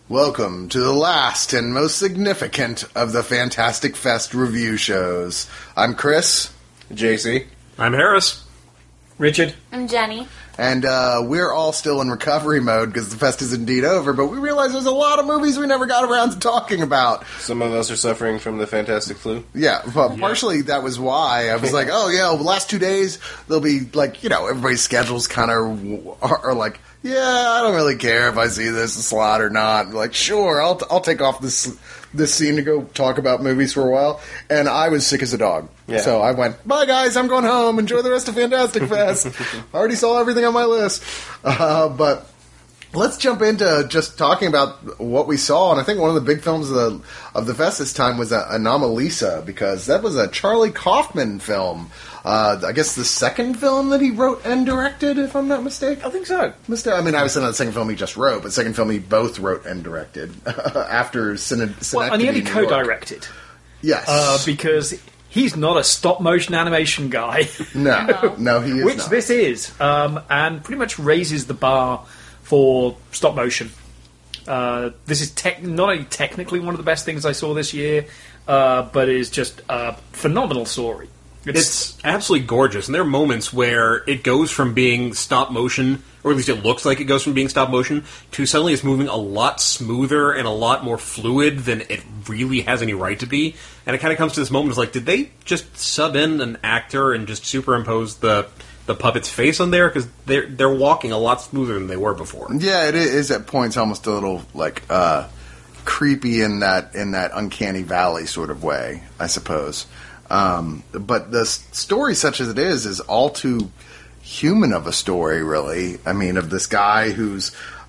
Welcome to the last and most significant of the Fantastic Fest review shows. I'm Chris. JC. I'm Harris. Richard. I'm Jenny. And we're all still in recovery mode because the fest is indeed over, but we realize there's a lot of movies we never got around to talking about. Some of us are suffering from the Fantastic Flu. Yeah, well, partially that was why. I was like, oh, yeah, the last 2 days, they'll be like, everybody's schedules kind of are like, yeah, I don't really care if I see this slot or not. Like, sure, I'll take off this scene to go talk about movies for a while. And I was sick as a dog. Yeah. So I went, bye, guys, I'm going home. Enjoy the rest of Fantastic Fest. I already saw everything on my list. But let's jump into just talking about what we saw. And I think one of the big films of the fest this time was Anomalisa, because that was a Charlie Kaufman film. I guess the second film that he wrote and directed, if I'm not mistaken. I think so. I mean, obviously not the second film he just wrote, but the second film he both wrote and directed after Synecdoche. Well, and he only co-directed. Yes. Because he's not a stop-motion animation guy. No, he is Which not. this is. And pretty much raises the bar for stop-motion. This is not only technically one of the best things I saw this year, but is just a phenomenal story. It's absolutely gorgeous, and there are moments where it goes from being stop motion, or at least it looks like it goes from being stop motion, to suddenly it's moving a lot smoother and a lot more fluid than it really has any right to be. And it kind of comes to this moment, it's like, did they just sub in an actor and just superimpose the puppet's face on there? Because they're walking a lot smoother than they were before. Yeah, it is at points almost a little, like, creepy in that uncanny valley sort of way, I suppose. But the story, such as it is all too human of a story, really. I mean, of this guy who's,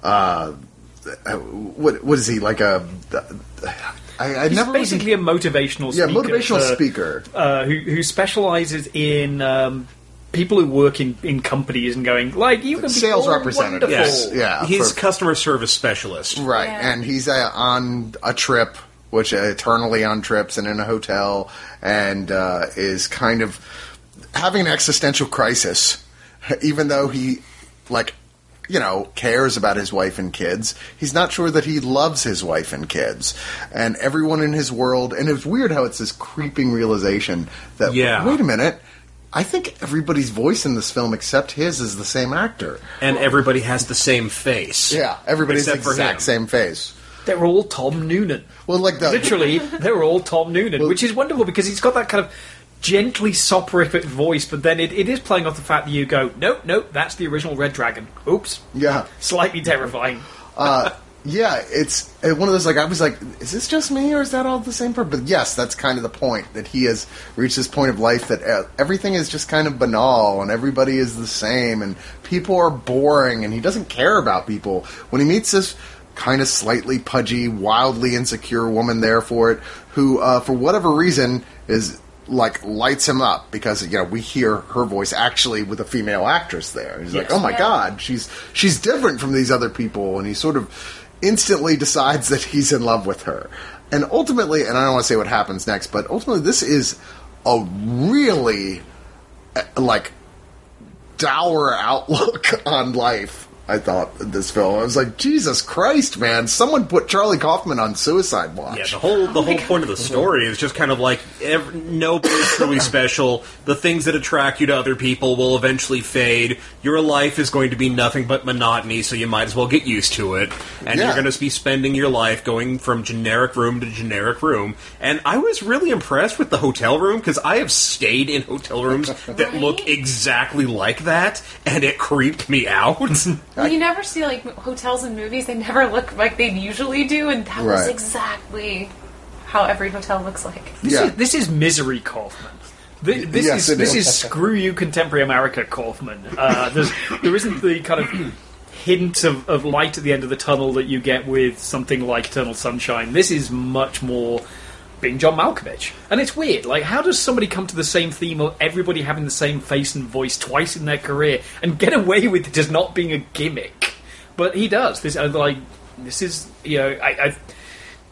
what is he, like a... He's never basically a motivational speaker. Yeah, motivational speaker. Who specializes in... people who work in companies and going, like, you can be sales representative. Wonderful. Yes. Yeah, He's customer service specialist. Right, Yeah. and he's on a trip, which eternally on trips and in a hotel, and is kind of having an existential crisis, even though he, cares about his wife and kids. He's not sure that he loves his wife and kids. And everyone in his world, and it's weird how it's this creeping realization that, wait a minute, I think everybody's voice in this film except his is the same actor. And everybody has the same face. Yeah, everybody's the Except for exact him. same face. They're all Tom Noonan. Well, Literally, they're all Tom Noonan, which is wonderful because he's got that kind of gently soporific voice, but then it is playing off the fact that you go, nope, that's the original Red Dragon. Oops. Yeah. Slightly terrifying. Yeah, it's one of those, I was like, is this just me, or is that all the same person? But yes, that's kind of the point, that he has reached this point of life that everything is just kind of banal, and everybody is the same, and people are boring, and he doesn't care about people. When he meets this kind of slightly pudgy, wildly insecure woman there for it, who, for whatever reason, is... lights him up because we hear her voice actually with a female actress there. He's like, oh my god, she's different from these other people, and he sort of instantly decides that he's in love with her. And ultimately, and I don't want to say what happens next, but ultimately this is a really dour outlook on life. I thought this film. I was like, Jesus Christ, man! Someone put Charlie Kaufman on suicide watch. Yeah, the whole point of the story is just kind of like nobody's truly special. The things that attract you to other people will eventually fade. Your life is going to be nothing but monotony, so you might as well get used to it. And you're going to be spending your life going from generic room to generic room. And I was really impressed with the hotel room because I have stayed in hotel rooms that look exactly like that, and it creeped me out. Well, you never see hotels in movies. They never look like they usually do, and that was exactly how every hotel looks like. This is Misery Kaufman. This is screw you contemporary America Kaufman. There isn't the kind of hint of light at the end of the tunnel that you get with something like Eternal Sunshine. This is much more being John Malkovich. And it's weird. How does somebody come to the same theme of everybody having the same face and voice twice in their career and get away with it just not being a gimmick? But he does. This is,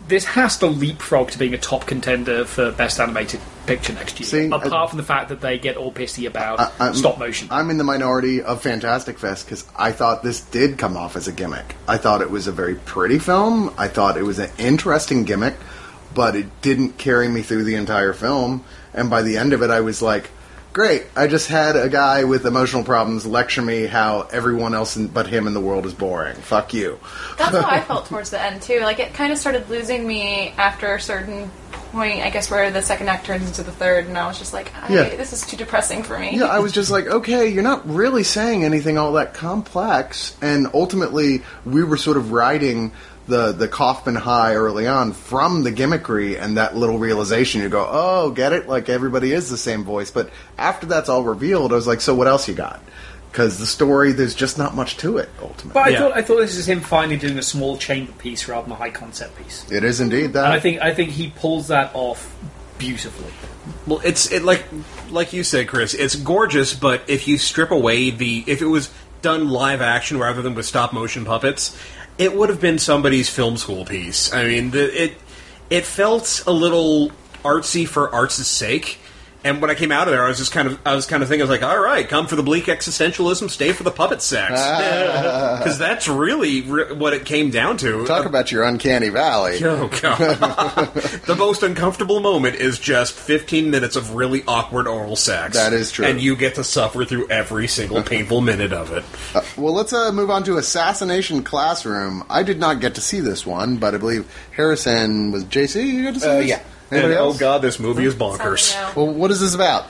this has to leapfrog to being a top contender for Best Animated Picture next year. See, apart from the fact that they get all pissy about stop motion. I'm in the minority of Fantastic Fest because I thought this did come off as a gimmick. I thought it was a very pretty film. I thought it was an interesting gimmick, but it didn't carry me through the entire film. And by the end of it, I was like, great, I just had a guy with emotional problems lecture me how everyone else but him in the world is boring. Fuck you. That's how I felt towards the end, too. Like, it kind of started losing me after a certain point, I guess, where the second act turns into the third, and I was just like, this is too depressing for me. Yeah, I was just like, okay, you're not really saying anything all that complex, and ultimately, we were sort of riding the Kaufman high early on from the gimmickry and that little realization. You go, oh, get it? Like, everybody is the same voice. But after that's all revealed, I was like, so what else you got? Because the story, there's just not much to it, ultimately. But I thought this is him finally doing a small chamber piece rather than a high concept piece. It is indeed that. And I think he pulls that off beautifully. Well, it's like you said, Chris, it's gorgeous, but if you strip away if it was done live action rather than with stop motion puppets, it would have been somebody's film school piece. I mean, it felt a little artsy for art's sake. And when I came out of there, I was kind of thinking, I was like, all right, come for the bleak existentialism, stay for the puppet sex. Because that's really what it came down to. Talk about your uncanny valley. Oh, God. The most uncomfortable moment is just 15 minutes of really awkward oral sex. That is true. And you get to suffer through every single painful minute of it. Well, let's move on to Assassination Classroom. I did not get to see this one, but I believe Harrison was JC. You got to see this? Yeah. And, oh God, this movie is bonkers. Well, what is this about?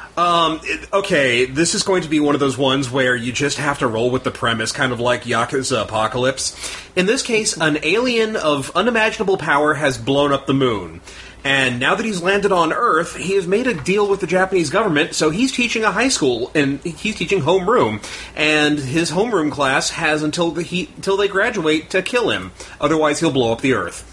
Okay, this is going to be one of those ones where you just have to roll with the premise, kind of like Yakuza Apocalypse. In this case, an alien of unimaginable power has blown up the moon. And now that he's landed on Earth, he has made a deal with the Japanese government, so he's teaching a high school, and he's teaching homeroom. And his homeroom class has until they graduate to kill him. Otherwise, he'll blow up the Earth.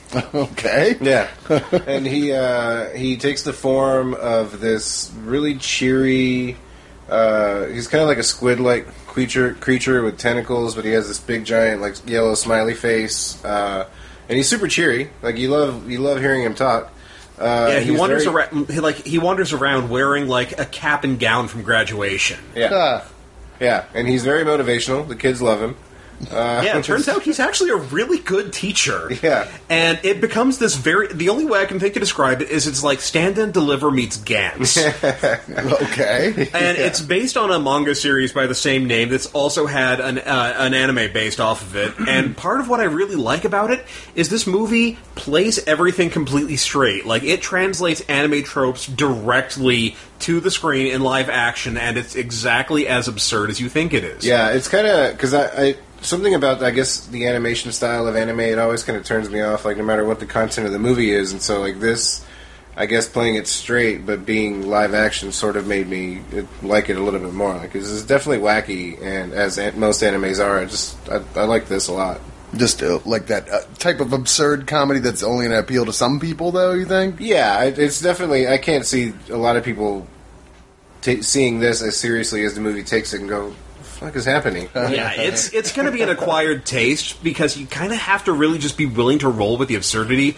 Okay. Yeah. And he takes the form of this really cheery, he's kind of like a squid-like creature with tentacles, but he has this big giant like yellow smiley face, and he's super cheery. Like you love hearing him talk. He wanders around. He wanders around wearing like a cap and gown from graduation. Yeah, yeah, and he's very motivational. The kids love him. It turns out he's actually a really good teacher. Yeah. And it becomes this the only way I can think to describe it is it's like Stand and Deliver meets Gantz. Okay. And it's based on a manga series by the same name that's also had an anime based off of it. And part of what I really like about it is this movie plays everything completely straight. Like, it translates anime tropes directly to the screen in live action, and it's exactly as absurd as you think it is. Yeah, it's kind of... Because I something about, I guess, the animation style of anime, it always kind of turns me off, like, no matter what the content of the movie is. And so, like, this, I guess, playing it straight, but being live action sort of made me like it a little bit more. Like, this is definitely wacky, and as most animes are, I like this a lot. Just like that type of absurd comedy that's only going to appeal to some people, though, you think? Yeah, it's definitely... I can't see a lot of people seeing this as seriously as the movie takes it and go... What is happening? Yeah, it's going to be an acquired taste because you kind of have to really just be willing to roll with the absurdity,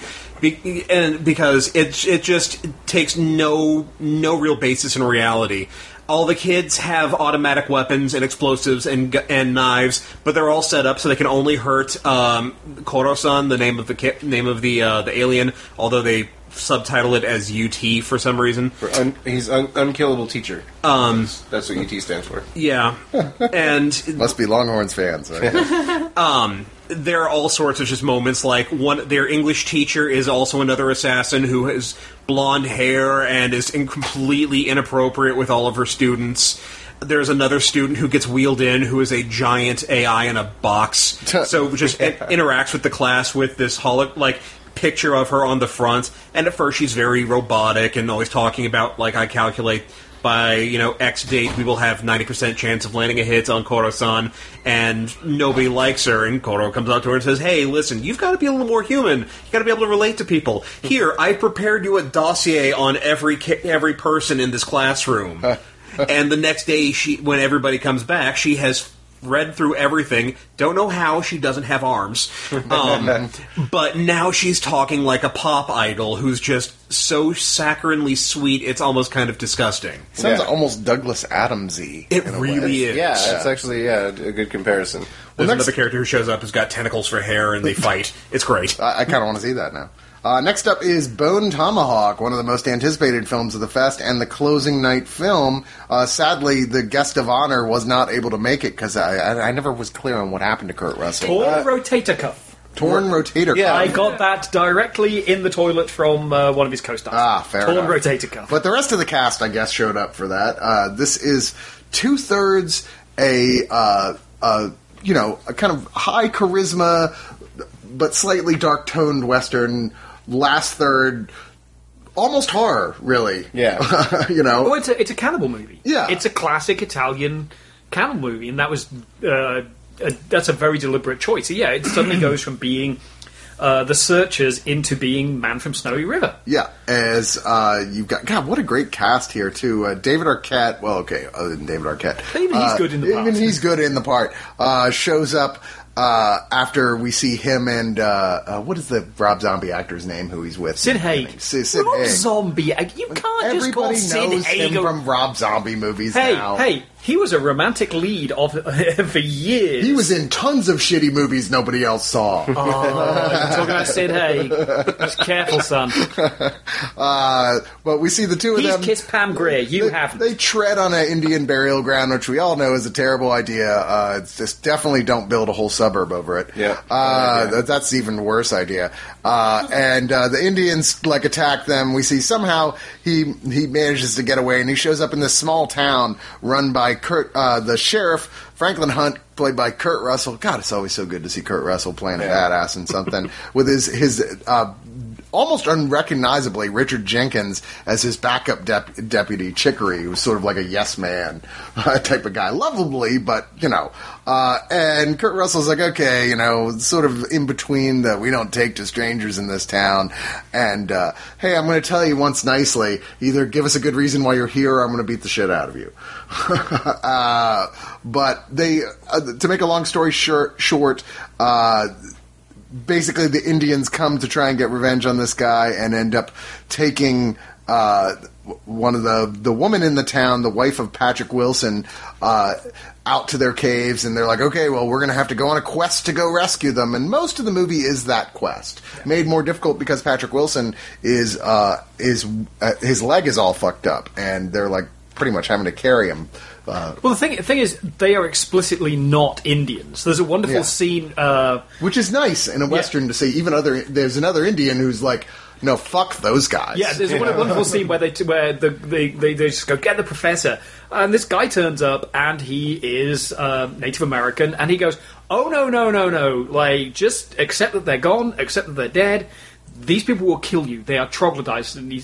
and because it just takes no real basis in reality. All the kids have automatic weapons and explosives and knives, but they're all set up so they can only hurt Koro-san, the name of the alien, although they subtitle it as UT for some reason. He's unkillable teacher. That's what UT stands for. Yeah, and must be Longhorns fans. Right? There are all sorts of just moments like their English teacher is also another assassin who has blonde hair and is completely inappropriate with all of her students. There's another student who gets wheeled in who is a giant AI in a box, so just interacts with the class with this picture of her on the front, and at first she's very robotic and always talking about, like, I calculate by, X date we will have 90% chance of landing a hit on Koro-san, and nobody likes her, and Koro comes up to her and says, hey, listen, you've got to be a little more human. You've got to be able to relate to people. Here, I prepared you a dossier on every person in this classroom. And the next day, when everybody comes back, she has read through everything. Don't know how she doesn't have arms. But now she's talking like a pop idol who's just so saccharinely sweet, it's almost kind of disgusting. Sounds almost Douglas Adams-y. It really is. Yeah, it's actually a good comparison. There's another character who shows up who's got tentacles for hair and they fight. It's great. I kind of want to see that now. Next up is Bone Tomahawk, one of the most anticipated films of the fest and the closing night film. Sadly, the guest of honor was not able to make it because I never was clear on what happened to Kurt Russell. Torn rotator cuff. Torn rotator cuff. I got that directly in the toilet from one of his co-stars. Fair Torn enough. rotator cuff. But the rest of the cast, I guess, showed up for that. This is 2/3 a kind of high charisma but slightly dark-toned Western. Last third, almost horror, really. Yeah. Well, it's a cannibal movie. Yeah. It's a classic Italian cannibal movie, and that was that's a very deliberate choice. So, yeah, it suddenly goes from being The Searchers into being Man from Snowy River. Yeah, as you've got... God, what a great cast here, too. David Arquette... Well, okay, other than David Arquette. Even he's good in the part. Even he's good in the part. Shows up... after we see him and what is the Rob Zombie actor's name who he's with? Sid Haig. Sid Rob Haig. Zombie. You can't just call Everybody Sid knows Haig him from Rob Zombie movies now. Hey, he was a romantic lead for years. He was in tons of shitty movies nobody else saw. You're talking about Sid Haig. Just careful, son. But we see the two of them. He's kissed Pam Grier. You haven't. They tread on an Indian burial ground, which we all know is a terrible idea. It's just definitely don't build a whole suburb over it. Yeah. That's even worse idea. And the Indians attack them. We see somehow he manages to get away, and he shows up in this small town run by the sheriff, Franklin Hunt, played by Kurt Russell. God, it's always so good to see Kurt Russell playing a badass in something with his almost unrecognizably Richard Jenkins as his backup deputy Chicory, who's sort of like a yes man type of guy, lovably, but and Kurt Russell's like, okay, sort of in between the we don't take to strangers in this town, and hey, I'm going to tell you once nicely, either give us a good reason why you're here, or I'm going to beat the shit out of you. But they, to make a long story short, basically the Indians come to try and get revenge on this guy and end up taking one of the woman in the town, the wife of Patrick Wilson, out to their caves, and they're like, okay, well, we're going to have to go on a quest to go rescue them, and most of the movie is that quest. Made more difficult because Patrick Wilson is his leg is all fucked up, and they're like pretty much having to carry him. Well, the thing is, they are explicitly not Indians. There's a wonderful scene, which is nice in a Western to see. There's another Indian who's like, no, fuck those guys. Yeah, there's a wonderful scene where they just go, get the professor, and this guy turns up, and he is Native American, and he goes, oh, no, like, just accept that they're gone, accept that they're dead. These people will kill you. They are troglodytes. And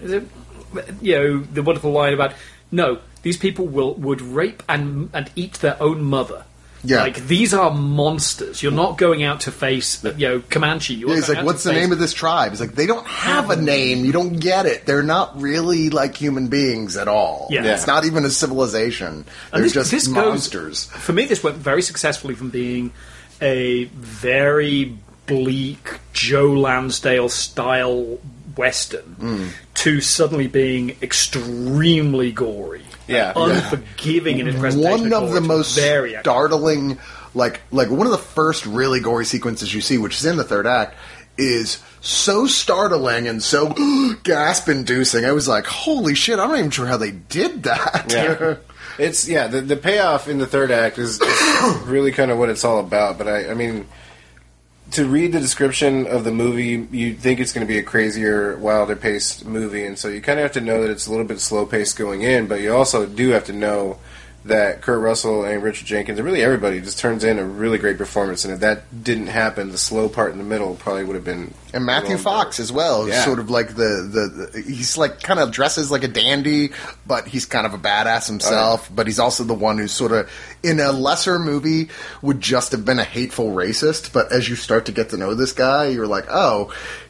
the wonderful line about, no, these people would rape and eat their own mother. Yeah. Like, these are monsters. You're not going out to face, Comanche. He's like, what's the name of this tribe? He's like, they don't have a name. You don't get it. They're not really like human beings at all. Yeah. It's not even a civilization. They're just monsters. For me, this went very successfully from being a very bleak Joe Lansdale-style Western to suddenly being extremely gory. Yeah, unforgiving in its presentation. One of the most startling, like one of the first really gory sequences you see, which is in the third act, is so startling and so gasp-inducing. I was like, holy shit, I'm not even sure how they did that. Yeah. It's the payoff in the third act is really kind of what it's all about. But I mean, to read the description of the movie, you think it's going to be a crazier, wilder-paced movie, and so you kind of have to know that it's a little bit slow-paced going in, but you also do have to know that Kurt Russell and Richard Jenkins, and really everybody, just turns in a really great performance, and if that didn't happen, the slow part in the middle probably would have been... And Matthew Fox as well, sort of like he's like kind of dresses like a dandy, but he's kind of a badass himself, but he's also the one who's sort of, in a lesser movie, would just have been a hateful racist, but as you start to get to know this guy, you're like, oh,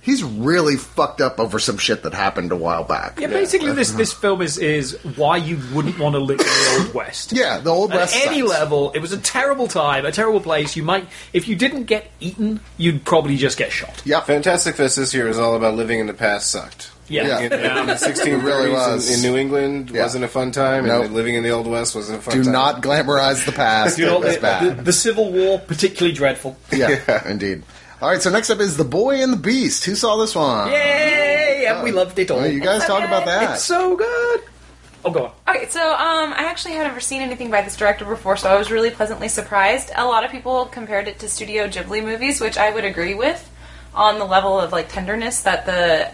he's really fucked up over some shit that happened a while back. Yeah, basically, this film is why you wouldn't want to live in the Old West. Yeah, the Old West. At any level, it was a terrible time, a terrible place. You might, if you didn't get eaten, you'd probably just get shot. Yeah, Fantastic Fest this year is all about living in the past sucked. Yeah. In the 16 really was. in New England wasn't a fun time, Nope. and living in the Old West wasn't a fun time. Do not glamorize the past. You know, It was bad. the Civil War, particularly dreadful. Yeah, indeed. All right, so next up is The Boy and the Beast. Who saw this one? Yay! And we loved it all. Well, you guys talk about that. It's so good. Oh, go on. Okay, so I actually had never seen anything by this director before, so I was really pleasantly surprised. A lot of people compared it to Studio Ghibli movies, which I would agree with, on the level of like tenderness that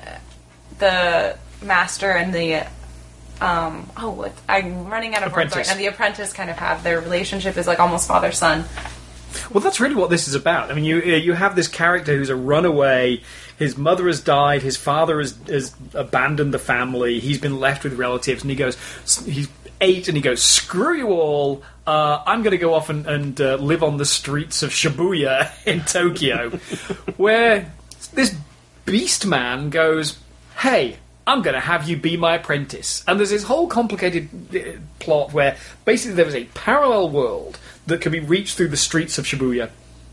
the master and the I'm running out of words right now. The apprentice kind of have. Their relationship is like almost father-son. Well, that's really what this is about. I mean, you have this character who's a runaway. His mother has died. His father has abandoned the family. He's been left with relatives, and he's 8, and he goes, "Screw you all! I'm going to go off and live on the streets of Shibuya in Tokyo," where this beast man goes, "Hey, I'm going to have you be my apprentice." And there's this whole complicated plot where basically there is a parallel world that can be reached through the streets of Shibuya,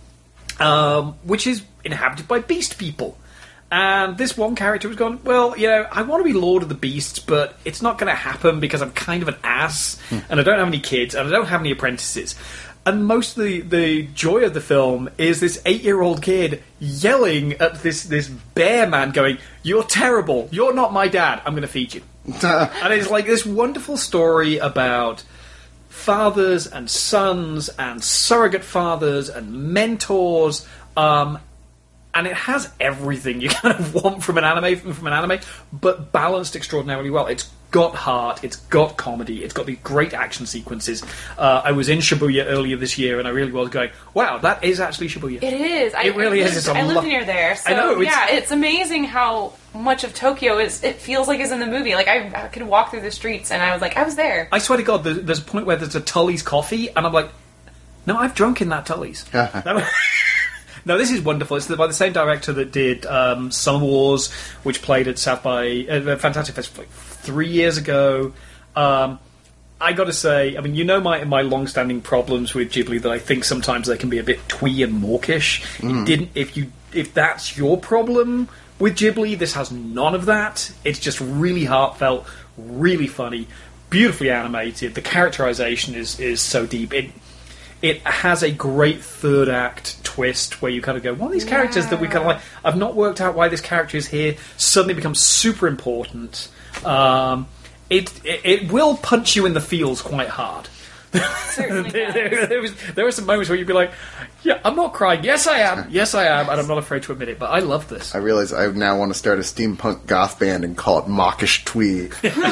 which is inhabited by beast people. And this one character has gone, well, I want to be Lord of the Beasts, but it's not going to happen because I'm kind of an ass, and I don't have any kids, and I don't have any apprentices. And most of the joy of the film is this 8-year-old kid yelling at this bear man going, "You're terrible. You're not my dad. I'm going to feed you." And it's like this wonderful story about fathers and sons and surrogate fathers and mentors, and it has everything you kind of want from an anime, but balanced extraordinarily well. It's got heart, it's got comedy, it's got these great action sequences. I was in Shibuya earlier this year, and I really was going, wow, that is actually Shibuya. It is. It really is. I lived near there, so I know, it's amazing how much of Tokyo it feels like is in the movie. Like, I could walk through the streets, and I was like, I was there. I swear to God, there's a point where there's a Tully's coffee, and I'm like, no, I've drunk in that Tully's. No, this is wonderful. It's by the same director that did Summer Wars, which played at South by Fantastic Fest like 3 years ago. I got to say, I mean, my long-standing problems with Ghibli, that I think sometimes they can be a bit twee and mawkish. If that's your problem with Ghibli, this has none of that. It's just really heartfelt, really funny, beautifully animated. The characterization is so deep. It has a great third act twist where you kind of go, what are these characters that we kind of like? I've not worked out why this character is here. Suddenly becomes super important. It will punch you in the feels quite hard. Certainly there were some moments where you'd be like, yeah, I'm not crying. Yes, I am, and I'm not afraid to admit it. But I love this. I realize I now want to start a steampunk goth band and call it Mawkish Twee.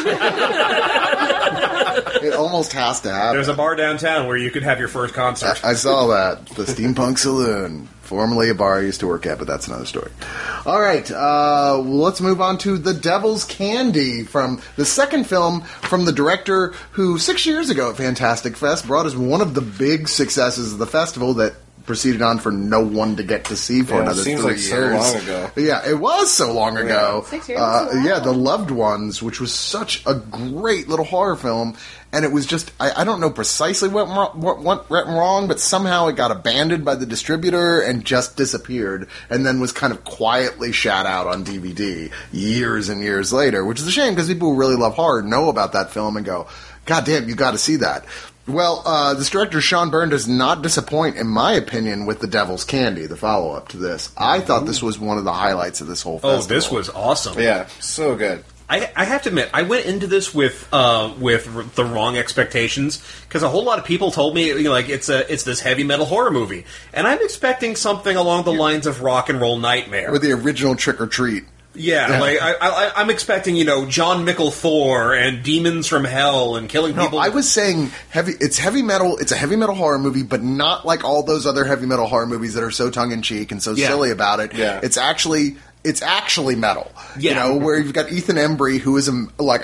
It almost has to happen. There's a bar downtown where you could have your first concert. I saw that. The Steampunk Saloon. Formerly a bar I used to work at, but that's another story. All right, let's move on to The Devil's Candy, from the second film from the director who 6 years ago at Fantastic Fest brought us one of the big successes of the festival that proceeded on for no one to get to see for another 3 years. It seems like so long ago. Yeah, it was so long ago. 6 years. Wow. Yeah, The Loved Ones, which was such a great little horror film, and it was just, I don't know precisely what went wrong, but somehow it got abandoned by the distributor and just disappeared, and then was kind of quietly shot out on DVD years and years later, which is a shame because people who really love horror know about that film and go, God damn, you got to see that. Well, this director, Sean Byrne, does not disappoint, in my opinion, with The Devil's Candy, the follow-up to this. I thought this was one of the highlights of this whole festival. Oh, this was awesome. Yeah, so good. I have to admit, I went into this with the wrong expectations, because a whole lot of people told me, it's this heavy metal horror movie, and I'm expecting something along the lines of Rock and Roll Nightmare, or the original Trick or Treat. Yeah, like I'm expecting, John Mickle Thor and demons from hell and killing people. I was saying it's heavy metal. It's a heavy metal horror movie, but not like all those other heavy metal horror movies that are so tongue in cheek and so silly about it. Yeah. It's actually it's actually metal. Yeah. You know, where you've got Ethan Embry, who is a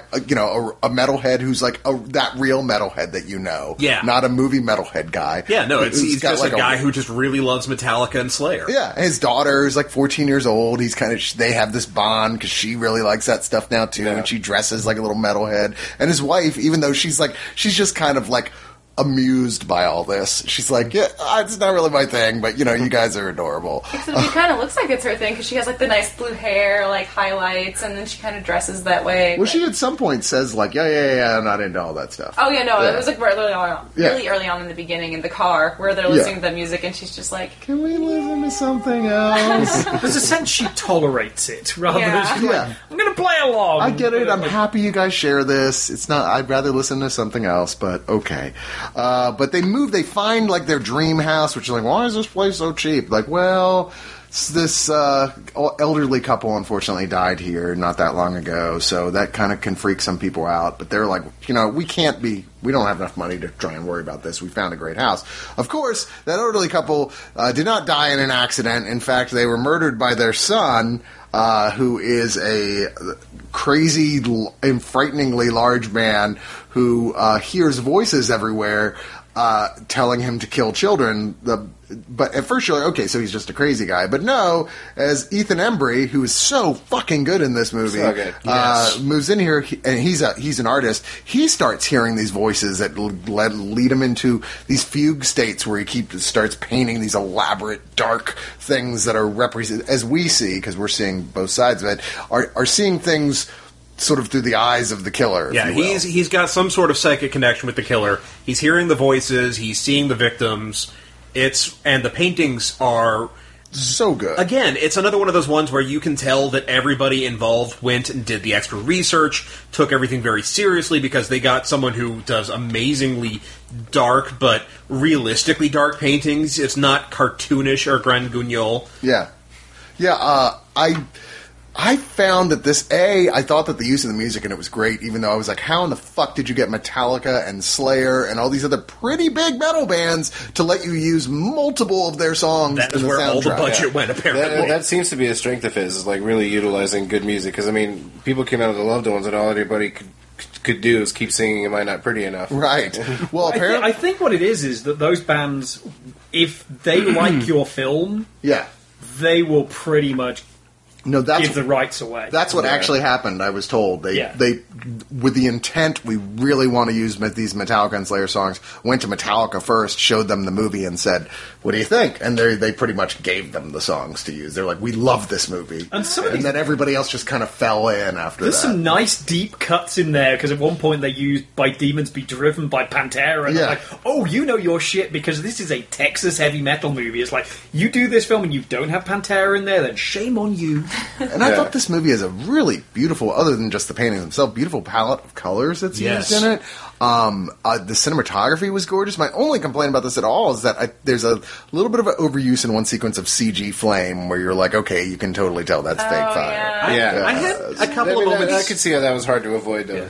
metalhead who's like that real metalhead that you know. Yeah. Not a movie metalhead guy. Yeah, no, he's got just like a guy who just really loves Metallica and Slayer. Yeah, his daughter is like 14 years old. He's they have this bond because she really likes that stuff now too, and she dresses like a little metalhead. And his wife, even though she's just kind of like amused by all this. She's like, yeah, it's not really my thing, but, you know, you guys are adorable. Except it kind of looks like it's her thing, because she has, like, the nice blue hair, like, highlights, and then she kind of dresses that way. Well, she at some point says, like, yeah, I'm not into all that stuff. Oh, yeah, no, it was, like, really early on in the beginning in the car, where they're listening to that music, and she's just like, can we listen to something else? There's a sense she tolerates it, rather than she's like, I'm going to play along. I get it, I'm happy you guys share this. It's not, I'd rather listen to something else, but okay. But they find, like, their dream house, which is like, why is this place so cheap? Like, well, this elderly couple unfortunately died here not that long ago, so that kind of can freak some people out. But they're like, you know, we don't have enough money to try and worry about this. We found a great house. Of course, that elderly couple did not die in an accident. In fact, they were murdered by their son, who is a crazy and frighteningly large man who hears voices everywhere telling him to kill children. But at first you're like, okay, so he's just a crazy guy. But no, as Ethan Embry, who is so fucking good in this movie, so good. Yes. Moves in here, and he's an artist. He starts hearing these voices that lead him into these fugue states where he starts painting these elaborate, dark things that are represented, as we see, because we're seeing both sides of it, are seeing things sort of through the eyes of the killer. Yeah, he's got some sort of psychic connection with the killer. He's hearing the voices. He's seeing the victims. And the paintings are so good. Again, it's another one of those ones where you can tell that everybody involved went and did the extra research, took everything very seriously, because they got someone who does amazingly dark but realistically dark paintings. It's not cartoonish or Grand Guignol. Yeah. I found that I thought that the use of the music in it was great, even though I was like, how in the fuck did you get Metallica and Slayer and all these other pretty big metal bands to let you use multiple of their songs That in is the where soundtrack? all the budget went, apparently. That seems to be a strength of his, is like really utilizing good music. Because, I mean, people came out of the Loved Ones and all anybody could do is keep singing Am I Not Pretty Enough? Right. Well, apparently... I think what it is that those bands, if they like your film, they will pretty much give the rights away. That's what actually happened, I was told. They, with the intent, we really want to use these Metallica and Slayer songs, went to Metallica first, showed them the movie, and said, what do you think? And they pretty much gave them the songs to use. They're like, we love this movie. And then everybody else just kind of fell in after There's that. some nice deep cuts in there, because at one point they used By Demons Be Driven by Pantera, and I'm like, oh, you know your shit, because this is a Texas heavy metal movie. It's like, you do this film and you don't have Pantera in there, then shame on you. And I thought this movie has a really beautiful, other than just the paintings themselves, beautiful palette of colors that's used in it. The cinematography was gorgeous. My only complaint about this at all is that there's a little bit of an overuse in one sequence of CG flame where you're like, okay, you can totally tell that's fake fire. Yeah. I had a couple of moments. I could see how that was hard to avoid, though.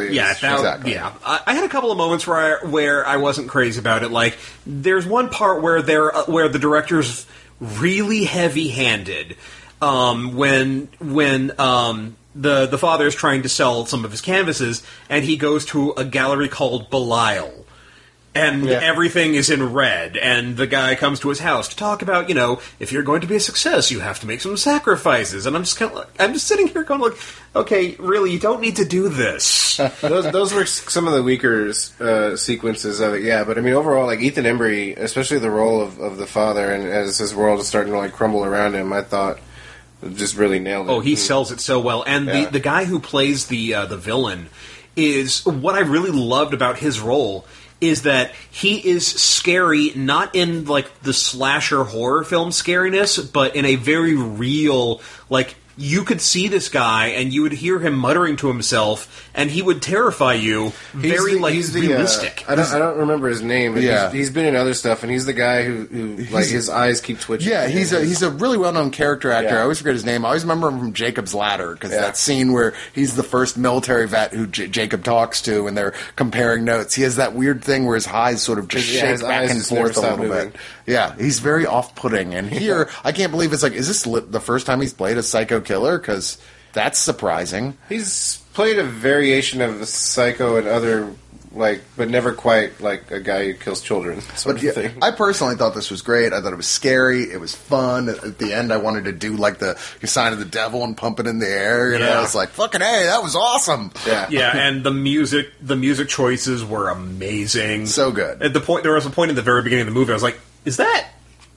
I had a couple of moments where I wasn't crazy about it. Like, there's one part where the director's really heavy-handed. When the father is trying to sell some of his canvases, and he goes to a gallery called Belial, and everything is in red, and the guy comes to his house to talk about, you know, if you're going to be a success, you have to make some sacrifices, and I'm just sitting here going like, okay, really, you don't need to do this. those were some of the weaker sequences of it, but I mean, overall, like, Ethan Embry, especially the role of the father, and as his world is starting to, like, crumble around him, I thought just really nailed it. Oh, he sells it so well. And the guy who plays the villain is, what I really loved about his role is that he is scary, not in, like, the slasher horror film scariness, but in a very real, like, you could see this guy and you would hear him muttering to himself, and he would terrify you. He's realistic. I don't remember his name. But Yeah. he's been in other stuff, and he's the guy who like his eyes keep twitching. Yeah, he's a really well-known character actor. Yeah. I always forget his name. I always remember him from Jacob's Ladder, because that scene where he's the first military vet who Jacob talks to, and they're comparing notes. He has that weird thing where his eyes sort of just shake back and forth a little bit. Yeah, he's very off-putting. And here, I can't believe it's like, is this the first time he's played a psycho killer? Because that's surprising. He's played a variation of the Psycho and other, like, but never quite like a guy who kills children sort of thing. I personally thought this was great. I thought it was scary. It was fun. At the end, I wanted to do like the sign of the devil and pump it in the air. You know, it's like, fucking hey, that was awesome. Yeah, and the music choices were amazing. So good. At there was a point in the very beginning of the movie, I was like, is that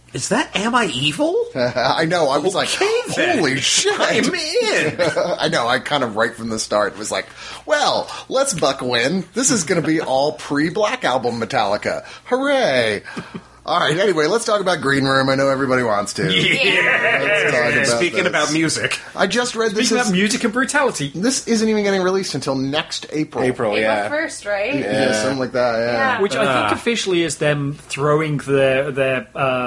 Am I Evil? I know. I was like, holy shit. I'm in. I know. I kind of right from the start was like, well, let's buckle in. This is going to be all pre-Black Album Metallica. Hooray. All right, anyway, let's talk about Green Room. I know everybody wants to. Let's talk about Speaking this. about music. I just read this. Speaking about music and brutality. This isn't even getting released until next April. April, yeah. April 1st, right? Yeah, something like that, yeah. Yeah. Which I think officially is them throwing the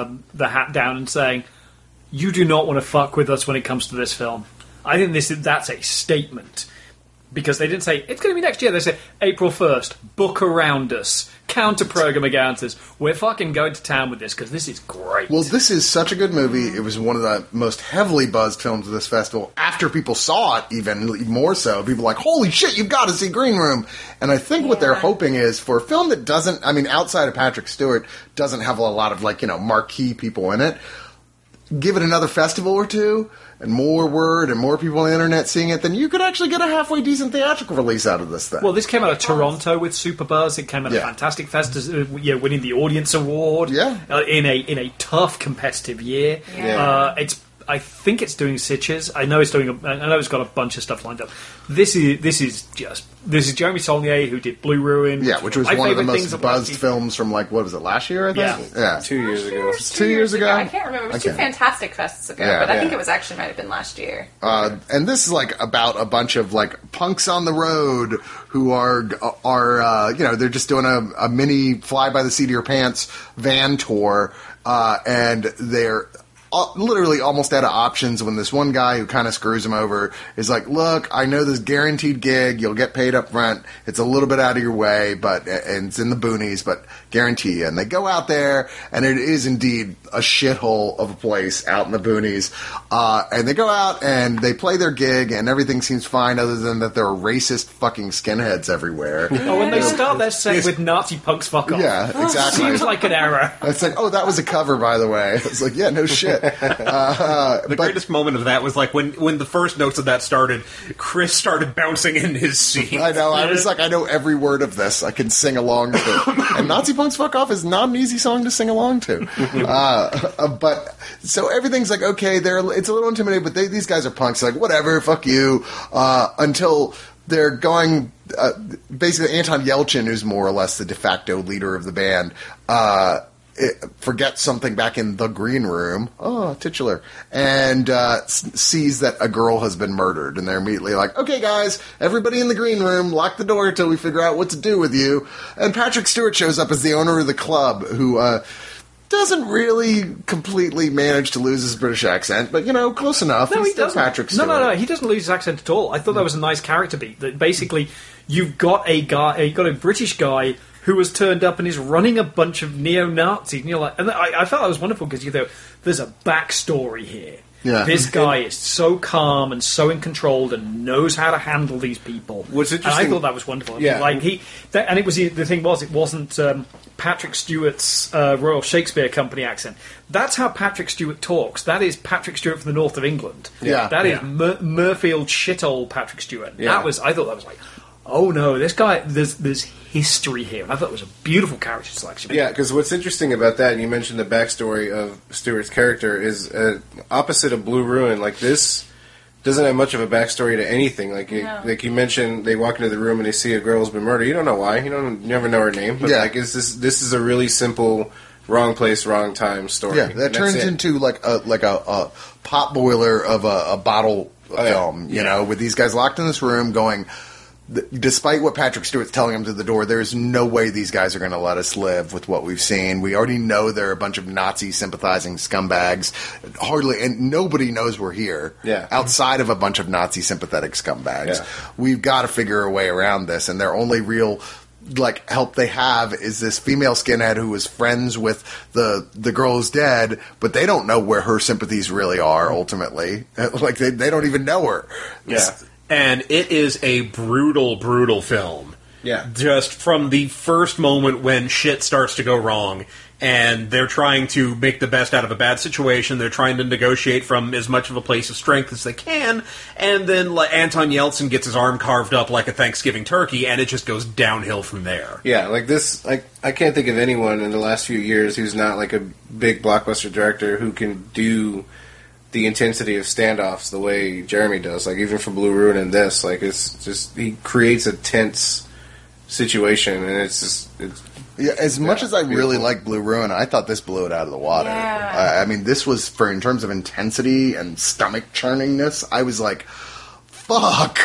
hat down and saying, you do not want to fuck with us when it comes to this film. I think that's a statement. Because they didn't say, it's going to be next year. They said, April 1st, book around us. Counter-program against us. We're fucking going to town with this, because this is great. Well, this is such a good movie. It was one of the most heavily buzzed films of this festival. After people saw it, even more so, people were like, holy shit, you've got to see Green Room. And I think what they're hoping is, for a film that doesn't, I mean, outside of Patrick Stewart, doesn't have a lot of, like, marquee people in it, give it another festival or two, and more word and more people on the internet seeing it, then you could actually get a halfway decent theatrical release out of this thing. Well, this came out of Toronto with Super Buzz. It came out of Fantastic Fest, winning the Audience Award. Yeah. In a tough competitive year. Yeah. I think it's doing Sitges. I know it's got a bunch of stuff lined up. This is Jeremy Saulnier, who did Blue Ruin. Yeah, which was one of the most buzzed films from, like, what was it, last year, I think? Yeah. 2 years ago. 2 years ago? I can't remember. It was two Fantastic Fests ago, but I think it was actually might have been last year. And this is, like, about a bunch of, like, punks on the road who are they're just doing a mini fly-by-the-seat-of-your-pants van tour, and they're literally almost out of options when this one guy who kind of screws him over is like, look, I know this guaranteed gig, you'll get paid up front, it's a little bit out of your way, and it's in the boonies, but guarantee you. And they go out there, and it is indeed a shithole of a place out in the boonies, and they go out and they play their gig, and everything seems fine other than that there are racist fucking skinheads everywhere. Oh, and they start their set with Nazi punks fuck off. Yeah, exactly. Seems like an error. It's like, oh, that was a cover, by the way. It's like, yeah, no shit. The greatest moment of that was like when the first notes of that started, Chris started bouncing in his seat. I know. I was like, I know every word of this. I can sing along to. And Nazi Punks Fuck Off is not an easy song to sing along to. But so everything's like, okay, it's a little intimidating, but these guys are punks. Like, whatever, fuck you. Until they're going. Basically, Anton Yelchin, who's more or less the de facto leader of the band, forgets something back in the green room. Oh, titular. And sees that a girl has been murdered. And they're immediately like, okay, guys, everybody in the green room, lock the door until we figure out what to do with you. And Patrick Stewart shows up as the owner of the club, who doesn't really completely manage to lose his British accent, but, close enough. No, He's he still doesn't. Patrick Stewart. No, he doesn't lose his accent at all. I thought that was a nice character beat. That basically, you've got a British guy who has turned up and is running a bunch of neo-Nazis. And you're like, and I felt that was wonderful because there's a backstory here. Yeah. This guy is so calm and so in control and knows how to handle these people. What's interesting, and I thought that was wonderful. Yeah. Like the thing was, it wasn't Patrick Stewart's Royal Shakespeare Company accent. That's how Patrick Stewart talks. That is Patrick Stewart from the north of England. Yeah. That is Murfield shithole Patrick Stewart. Yeah. I thought that was like, oh no, this guy, there's history here. And I thought it was a beautiful character selection. Yeah, because what's interesting about that, and you mentioned the backstory of Stewart's character, is opposite of Blue Ruin. Like, this doesn't have much of a backstory to anything. Like you mentioned, they walk into the room and they see a girl who's been murdered. You don't know why. You never know her name. But this is a really simple wrong place, wrong time story. Yeah, that turns into like a pot boiler of a bottle film, you know, with these guys locked in this room going, despite what Patrick Stewart's telling them through the door, there's no way these guys are going to let us live with what we've seen. We already know they're a bunch of Nazi sympathizing scumbags. And nobody knows we're here. Yeah. Outside of a bunch of Nazi sympathetic scumbags. Yeah. We've got to figure a way around this, and their only real help they have is this female skinhead who is friends with the girl who's dead, but they don't know where her sympathies really are ultimately. Like they don't even know her. Yeah. And it is a brutal, brutal film. Yeah. Just from the first moment when shit starts to go wrong, and they're trying to make the best out of a bad situation, they're trying to negotiate from as much of a place of strength as they can, and then Anton Yeltsin gets his arm carved up like a Thanksgiving turkey, and it just goes downhill from there. Yeah, like this, I can't think of anyone in the last few years who's not like a big blockbuster director who can do the intensity of standoffs the way Jeremy does. Like, even for Blue Ruin and this, like, it's just, he creates a tense situation, and it's just, as much as I really like Blue Ruin, I thought this blew it out of the water. Yeah. I mean, this was, in terms of intensity and stomach churningness, I was like, fuck.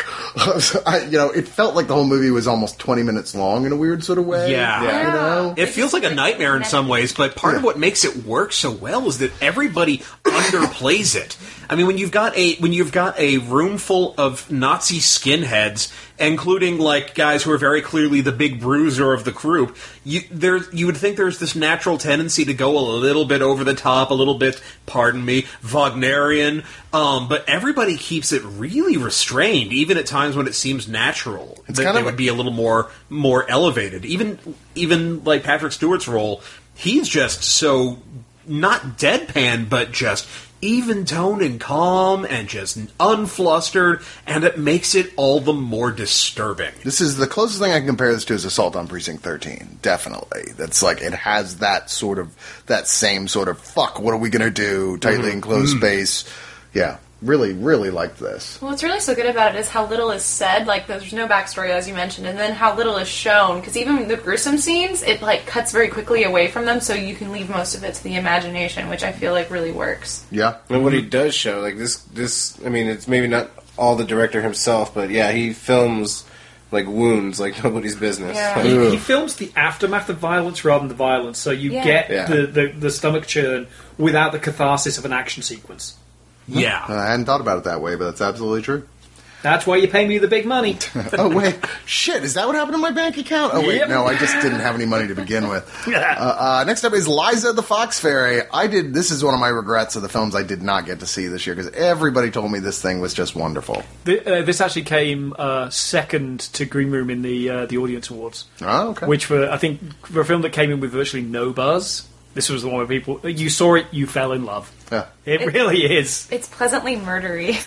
It felt like the whole movie was almost 20 minutes long in a weird sort of way. Yeah. You know? It feels like a nightmare in some ways, but part of what makes it work so well is that everybody underplays it. I mean, when you've got a room full of Nazi skinheads, including like guys who are very clearly the big bruiser of the group, you would think there's this natural tendency to go a little bit over the top, a little bit, pardon me, Wagnerian. But everybody keeps it really restrained, even at times when it seems natural. They would be a little more elevated. Even like Patrick Stewart's role, he's just so not deadpan, but just even toned and calm and just unflustered, and it makes it all the more disturbing. This is the closest thing I can compare this to is Assault on Precinct 13. Definitely. That's like, it has that same sort of, fuck, what are we going to do? Tightly enclosed space. Yeah. Really, really liked this. Well, what's really so good about it is how little is said. Like, there's no backstory, as you mentioned, and then how little is shown. Because even the gruesome scenes, it cuts very quickly away from them, so you can leave most of it to the imagination, which I feel like really works. Yeah. And what he does show, like this, I mean, it's maybe not all the director himself, but yeah, he films like wounds like nobody's business. Yeah. He films the aftermath of violence rather than the violence, so you get the stomach churn without the catharsis of an action sequence. Yeah. I hadn't thought about it that way, but that's absolutely true. That's why you pay me the big money. Oh, wait. Shit, is that what happened to my bank account? Oh, wait, Yep. no, I just didn't have any money to begin with. Next up is Liza the Fox Fairy. This is one of my regrets of the films I did not get to see this year, because everybody told me this thing was just wonderful. This actually came second to Green Room in the Audience Awards. Oh, okay. Which, I think, for a film that came in with virtually no buzz, this was the one where you saw it, you fell in love. Yeah. It really is. It's pleasantly murdery.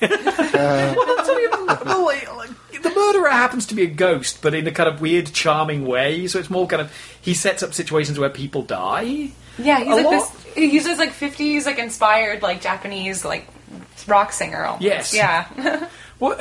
The murderer happens to be a ghost, but in a kind of weird, charming way. So it's more kind of, he sets up situations where people die. Yeah, he uses 50s inspired Japanese rock singer almost. Yes. Yeah. Well,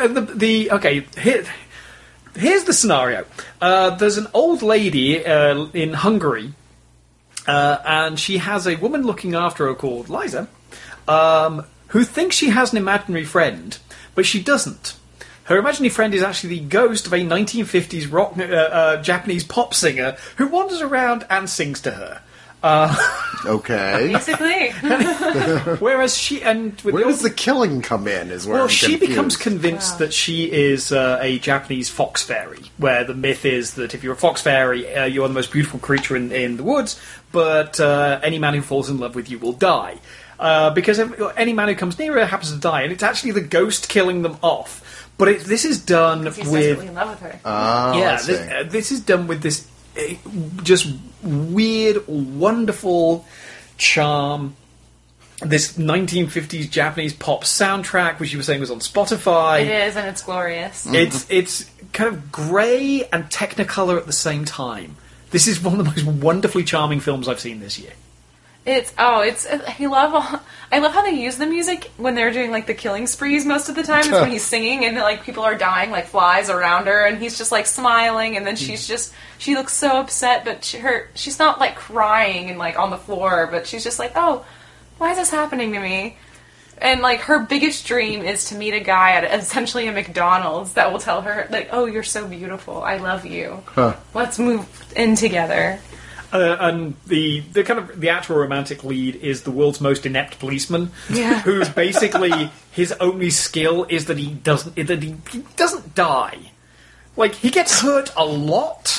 here's the scenario. There's an old lady in Hungary, and she has a woman looking after her called Liza, who thinks she has an imaginary friend, but she doesn't. Her imaginary friend is actually the ghost of a 1950s rock Japanese pop singer who wanders around and sings to her. Okay. Basically. Whereas she where does the killing come in? She becomes convinced that she is a Japanese fox fairy, where the myth is that if you're a fox fairy, you are the most beautiful creature in the woods, but any man who falls in love with you will die. Because any man who comes near her happens to die, and it's actually the ghost killing them off. But this is done with... He's desperately in love with her. This is done with this just weird, wonderful charm. This 1950s Japanese pop soundtrack, which you were saying was on Spotify. It is, and it's glorious. It's kind of grey and Technicolor at the same time. This is one of the most wonderfully charming films I've seen this year. I love how they use the music when they're doing the killing sprees most of the time. It's when he's singing and people are dying like flies around her, and he's just smiling, and then she looks so upset, but she's not crying and on the floor, but she's just oh, why is this happening to me? And, like, her biggest dream is to meet a guy at essentially a McDonald's that will tell her, like, oh, you're so beautiful. I love you. Huh. Let's move in together. And the kind of the actual romantic lead is the world's most inept policeman, Yeah. who basically his only skill is that he doesn't die. Like, he gets hurt a lot.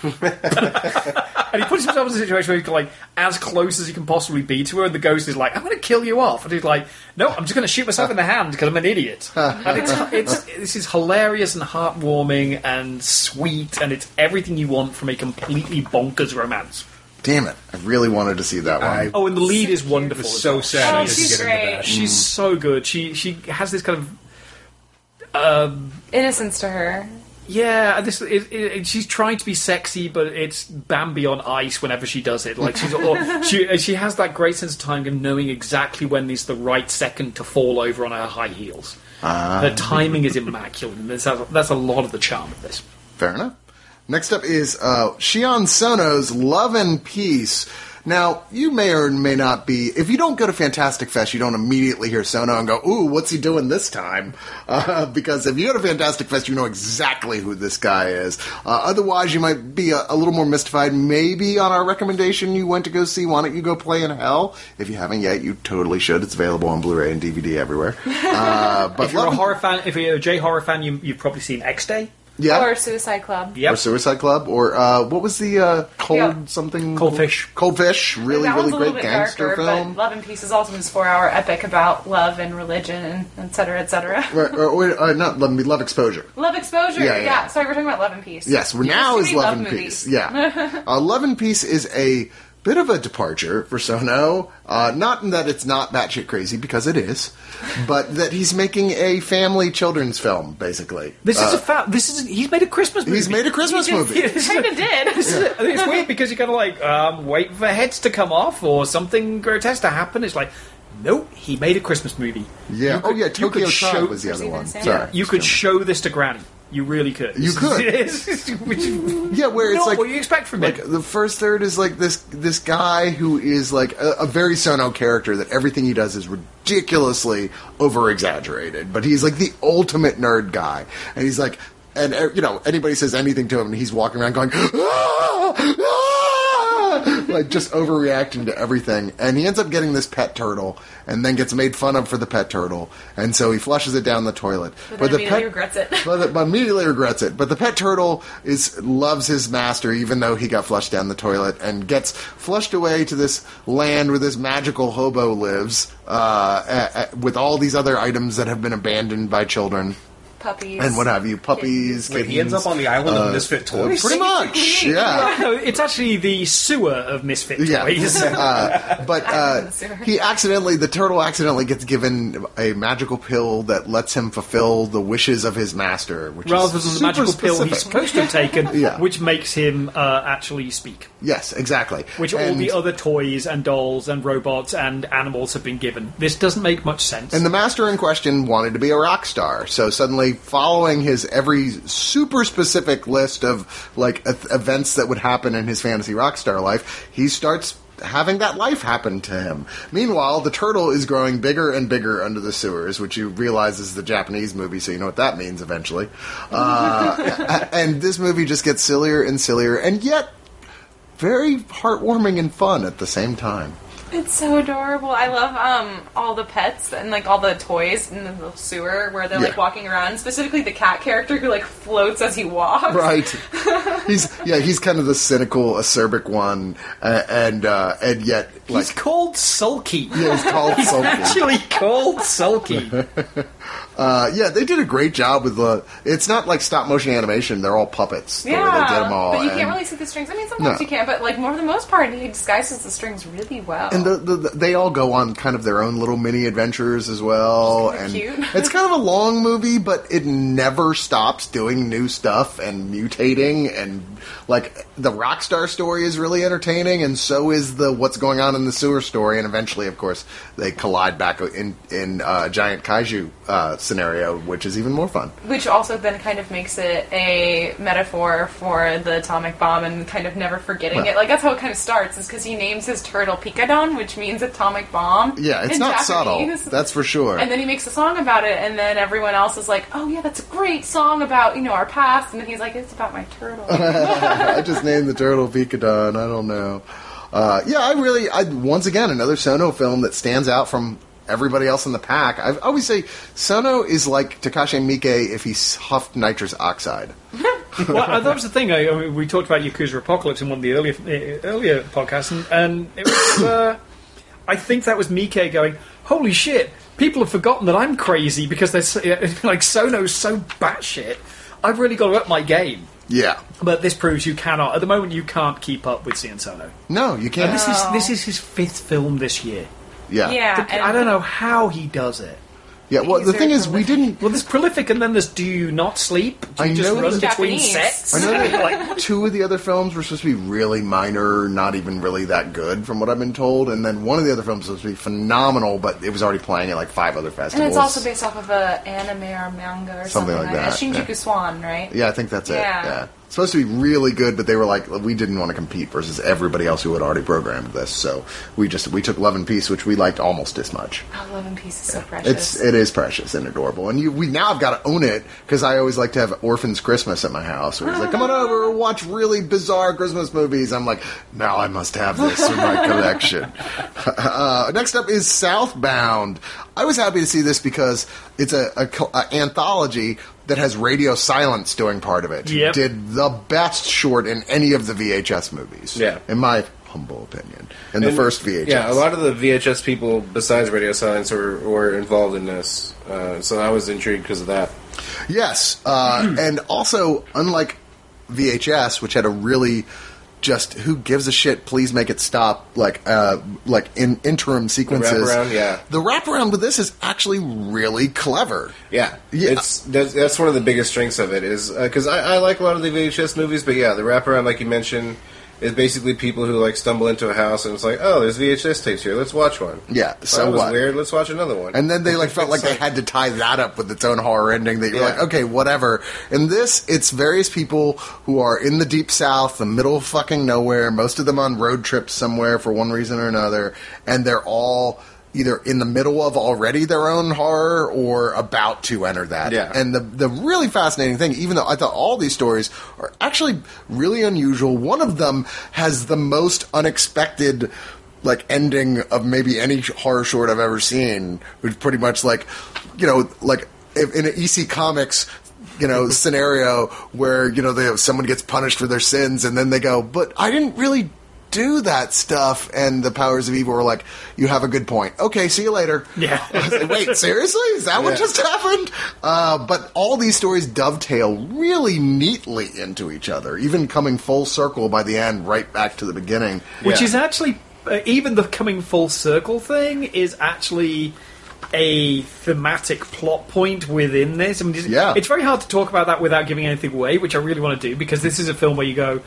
And he puts himself in a situation where he's like as close as he can possibly be to her, and the ghost is like, I'm going to kill you off. And he's like, no, I'm just going to shoot myself in the hand because I'm an idiot. And this is hilarious and heartwarming and sweet, and it's everything you want from a completely bonkers romance. Damn it. I really wanted to see that one. Oh, and the lead is wonderful. It's so sad. Oh, I didn't she's get into great. that. She's so good. She has this kind of Innocence to her. yeah. She's trying to be sexy, but it's Bambi on ice whenever she does it. Like she has that great sense of time of knowing exactly when is the right second to fall over on her high heels. Her timing is immaculate, and that's a lot of the charm of this. Fair enough. Next up is Shion Sono's Love and Peace. Now, you may or may not be... If you don't go to Fantastic Fest, you don't immediately hear Sono and go, ooh, what's he doing this time? Because if you go to Fantastic Fest, you know exactly who this guy is. Otherwise, you might be a little more mystified. Maybe on our recommendation you went to go see Why Don't You Go Play in Hell? If you haven't yet, you totally should. It's available on Blu-ray and DVD everywhere. But If you're a horror fan, if you're a J-horror fan, you've probably seen X-Day. yeah. Or Suicide Club. Yep. Or Suicide Club, or what was the Cold Yeah. something? Coldfish. Coldfish, really, That really one's a little great bit gangster darker, film. but Love and Peace is also this 4-hour epic about love and religion and et cetera, et cetera. Right, or not Love Exposure. Love Exposure. Yeah, yeah. Sorry, we're talking about Love and Peace. Yes, now There's is too many Love and movies. Peace. Yeah, Love and Peace is a bit of a departure for Sono. Not in that it's not batshit crazy, because it is, but that he's making a family children's film, basically. This is a fact. He's made a Christmas movie. He's made a Christmas movie. Kind of did. I think it's weird because you're kind of like wait for heads to come off or something grotesque to happen. It's like, nope, he made a Christmas movie. Yeah. You Tokyo could Tribe show- was the other one. Stephen Sorry. You could show this to Granny. You really could. You could. Which is Yeah, where it's not like what you expect from like it. the first third is like this guy who is like a very Sono character that everything he does is ridiculously over exaggerated, but he's like the ultimate nerd guy, and he's like, and anybody says anything to him, and he's walking around going, "Ah! Ah!" like just overreacting to everything, and he ends up getting this pet turtle, and then gets made fun of for the pet turtle, and so he flushes it down the toilet, But then immediately regrets it. but immediately regrets it. But the pet turtle loves his master, even though he got flushed down the toilet, and gets flushed away to this land where this magical hobo lives, with all these other items that have been abandoned by children Puppies. and what have you, puppies. Wait, he ends up on the island of misfit toys? Pretty much, yeah. No, it's actually the sewer of misfit Yeah. toys. But sewer. the turtle accidentally gets given a magical pill that lets him fulfill the wishes of his master, which Rather is than the super magical pill he's specific. supposed to have taken, Yeah. which makes him actually speak. Yes, exactly. Which all And- the other toys and dolls and robots and animals have been given. This doesn't make much sense. And the master in question wanted to be a rock star, so suddenly, following his every super specific list of like events that would happen in his fantasy rock star life, he starts having that life happen to him. Meanwhile, the turtle is growing bigger and bigger under the sewers, which you realize is the Japanese movie, so you know what that means eventually. And this movie just gets sillier and sillier, and yet very heartwarming and fun at the same time. It's so adorable. I love all the pets and like all the toys in the sewer where they're like Yeah. walking around. Specifically, the cat character who like floats as he walks. Right. He's kind of the cynical, acerbic one, and yet like he's called Sulky. yeah, he's called He's Sulky. actually called Sulky. Yeah, they did a great job with the. It's not like stop motion animation; they're all puppets. The way they did Yeah, them all, but you and, can't really see the strings. I mean, sometimes No. you can, but like more for the most part, he disguises the strings really well. and they all go on kind of their own little mini adventures as well. Just And kinda cute. It's kind of a long movie, but it never stops doing new stuff and mutating. And like the Rockstar story is really entertaining, and so is the what's going on in the sewer story. And eventually, of course, they collide back in a giant kaiju scenario, which is even more fun. Which also then kind of makes it a metaphor for the atomic bomb and kind of never forgetting it. Like, that's how it kind of starts, is because he names his turtle Picadon, which means atomic bomb. Yeah, it's not Japanese. subtle. That's for sure. And then he makes a song about it, and then everyone else is like, oh yeah, that's a great song about, our past. And then he's like, it's about my turtle. I just named the turtle Picadon. I don't know. Once again, another Sono film that stands out from everybody else in the pack. I always say Sono is like Takashi Miike if he huffed nitrous oxide. Well, that was the thing. I mean, we talked about Yakuza Apocalypse in one of the earlier podcasts, and it was. I think that was Miike going, "Holy shit! People have forgotten that I'm crazy because they're like Sono's so batshit. I've really got to up my game." Yeah, but this proves you cannot. At the moment, you can't keep up with Sion Sono. No, you can't. And this is his 5th film this year. Yeah. I don't know how he does it. Yeah, well, the thing is, we didn't... Well, there's prolific, and then there's Do You Not Sleep? Do you just run between sets? I know that two of the other films were supposed to be really minor, not even really that good, from what I've been told, and then one of the other films was supposed to be phenomenal, but it was already playing at, 5 other festivals. And it's also based off of an anime or manga or something like that. Shinjuku Swan, right? Yeah, I think that's it. Yeah. It's supposed to be really good, but they were like, we didn't want to compete versus everybody else who had already programmed this, so we took Love and Peace, which we liked almost as much. Oh, Love and Peace is so precious. It is precious and adorable, and we now have got to own it, because I always like to have Orphan's Christmas at my house, where he's like, come on over, watch really bizarre Christmas movies. I'm like, now I must have this in my collection. Next up is Southbound. I was happy to see this because it's an anthology that has Radio Silence doing part of it. Yep. Did the best short in any of the VHS movies. Yeah. In my humble opinion. The first VHS. Yeah, a lot of the VHS people besides Radio Silence were involved in this. So I was intrigued because of that. Yes. And also, unlike VHS, which had a really... just who gives a shit, please make it stop, in interim sequences. The wraparound with this is actually really clever. Yeah. That's one of the biggest strengths of it, is because I like a lot of the VHS movies, but yeah, the wraparound, like you mentioned, is basically people who stumble into a house and it's like, oh, there's VHS tapes here, let's watch one. Yeah, so that was what? Weird, let's watch another one. And then they felt like they had to tie that up with its own horror ending. That you're like, okay, whatever. In this, it's various people who are in the deep south, the middle of fucking nowhere, most of them on road trips somewhere for one reason or another, and they're all either in the middle of already their own horror or about to enter that. Yeah. And the really fascinating thing, even though I thought all these stories are actually really unusual, one of them has the most unexpected ending of maybe any horror short I've ever seen, which pretty much if in an EC Comics scenario where someone gets punished for their sins and then they go, but I didn't really do that stuff, and the powers of evil were like, you have a good point. Okay, see you later. Yeah. I was like, wait, seriously? Is that what just happened? But all these stories dovetail really neatly into each other, even coming full circle by the end, right back to the beginning. Which is actually, even the coming full circle thing is actually a thematic plot point within this. I mean, it's very hard to talk about that without giving anything away, which I really want to do, because this is a film where you go,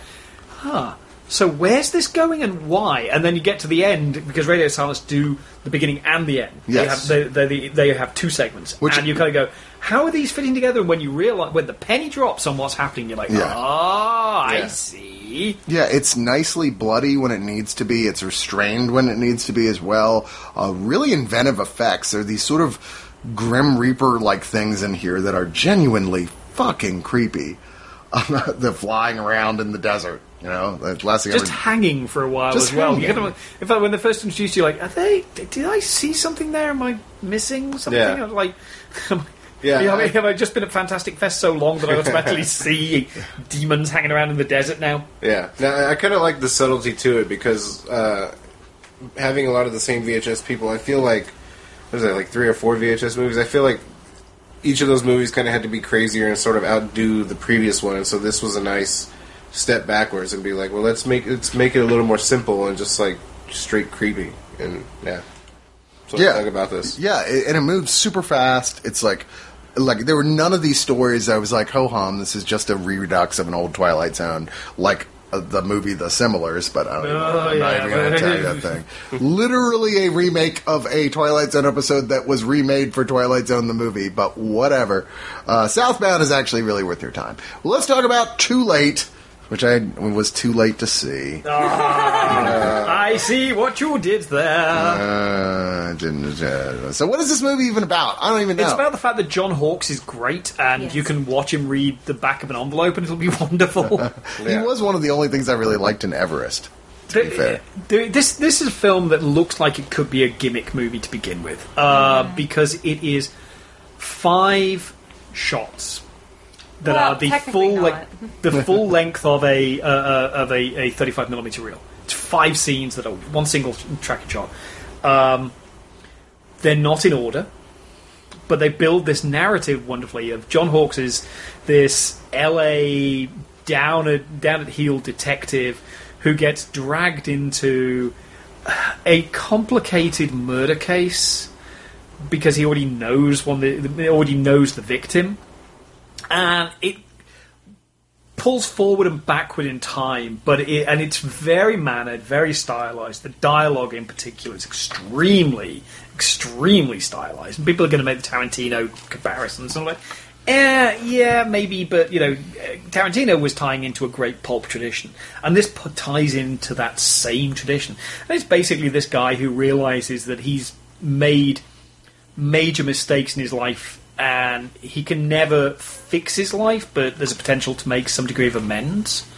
so where's this going and why? And then you get to the end, because Radio Silence do the beginning and the end. Yes. They have 2 segments. And you kind of go, how are these fitting together? And when you realize, when the penny drops on what's happening, you're like, I see. Yeah, it's nicely bloody when it needs to be. It's restrained when it needs to be as well. Really inventive effects. There are these sort of Grim Reaper-like things in here that are genuinely fucking creepy. The flying around in the desert. The last thing just hanging for a while as well. In fact, when they first introduced you, did I see something there? Am I missing something? Have I just been at Fantastic Fest so long that I automatically see demons hanging around in the desert now? Yeah. Now, I kind of like the subtlety to it, because having a lot of the same VHS people, I feel like, 3 or 4 VHS movies, I feel like each of those movies kind of had to be crazier and sort of outdo the previous one, and so this was a nice step backwards and be like, well, let's make it a little more simple and just straight creepy. And So what I think about this. Yeah, and it moves super fast. It's like there were none of these stories I was like, ho hum, this is just a redux of an old Twilight Zone, like the movie The Similars, but I don't even know. I'm not even going to tell you that thing. Literally a remake of a Twilight Zone episode that was remade for Twilight Zone the movie, but whatever. Southbound is actually really worth your time. Well, let's talk about Too Late, which I was too late to see. I see what you did there. So what is this movie even about? I don't even know. It's about the fact that John Hawkes is great, and you can watch him read the back of an envelope, and it'll be wonderful. He was one of the only things I really liked in Everest, to be fair. This is a film that looks like it could be a gimmick movie to begin with, because it is 5 shots that are the full length of a 35mm reel. It's 5 scenes that are one single tracking shot. They're not in order, but they build this narrative wonderfully of John Hawkes is this LA down at heel detective who gets dragged into a complicated murder case because he already knows the victim. And it pulls forward and backward in time, and it's very mannered, very stylized. The dialogue, in particular, is extremely, extremely stylized. And people are going to make the Tarantino comparisons. And I'm like, yeah, maybe, but Tarantino was tying into a great pulp tradition, and this ties into that same tradition. And it's basically this guy who realizes that he's made major mistakes in his life. And he can never fix his life, but there's a potential to make some degree of amends.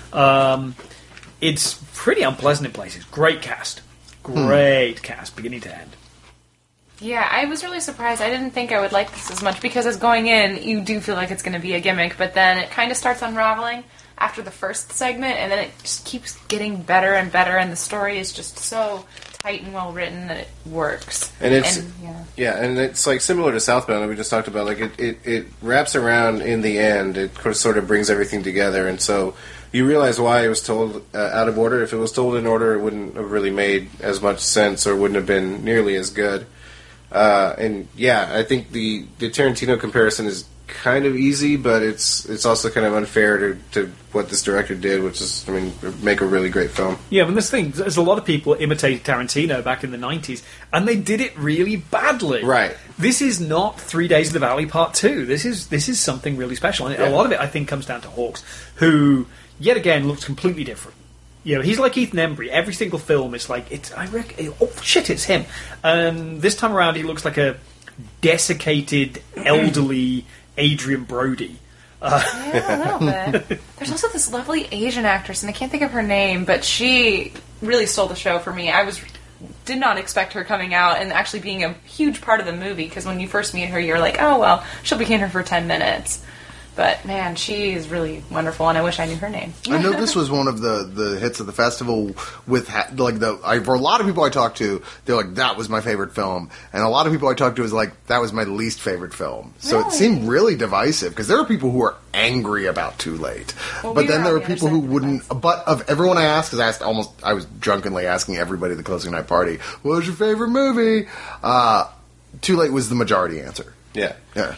It's pretty unpleasant in places. Great cast. Great cast, beginning to end. Yeah, I was really surprised. I didn't think I would like this as much, because as going in, you do feel like it's going to be a gimmick, but then it kind of starts unraveling after the first segment, and then it just keeps getting better and better, and the story is just so tight and well written that it works. And it's and it's like similar to Southbound that we just talked about. Like it wraps around in the end. It sort of brings everything together, and so you realize why it was told out of order. If it was told in order, it wouldn't have really made as much sense, or wouldn't have been nearly as good. And yeah, I think the Tarantino comparison is kind of easy, but it's also kind of unfair to what this director did, which is, make a really great film. Yeah, this thing, there's a lot of people imitated Tarantino back in the 90s, and they did it really badly. Right. This is not 3 Days of the Valley Part 2. This is something really special. And a lot of it, I think, comes down to Hawkes, who, yet again, looks completely different. He's like Ethan Embry. Every single film, it's like, it's him. And this time around, he looks like a desiccated, elderly Adrian Brody. Yeah, a little bit. There's also this lovely Asian actress, and I can't think of her name, but she really stole the show for me. Did not expect her coming out and actually being a huge part of the movie, because when you first meet her, you're like, oh, well, she'll be in here for 10 minutes. But, man, she is really wonderful, and I wish I knew her name. I know this was one of the hits of the festival with, for a lot of people I talked to, they're like, that was my favorite film. And a lot of people I talked to was like, that was my least favorite film. So It seemed really divisive, because there were people who were angry about Too Late. Well, but then there were people who wouldn't, but of everyone I asked, because I was drunkenly asking everybody at the closing night party, what was your favorite movie? Too Late was the majority answer. Yeah.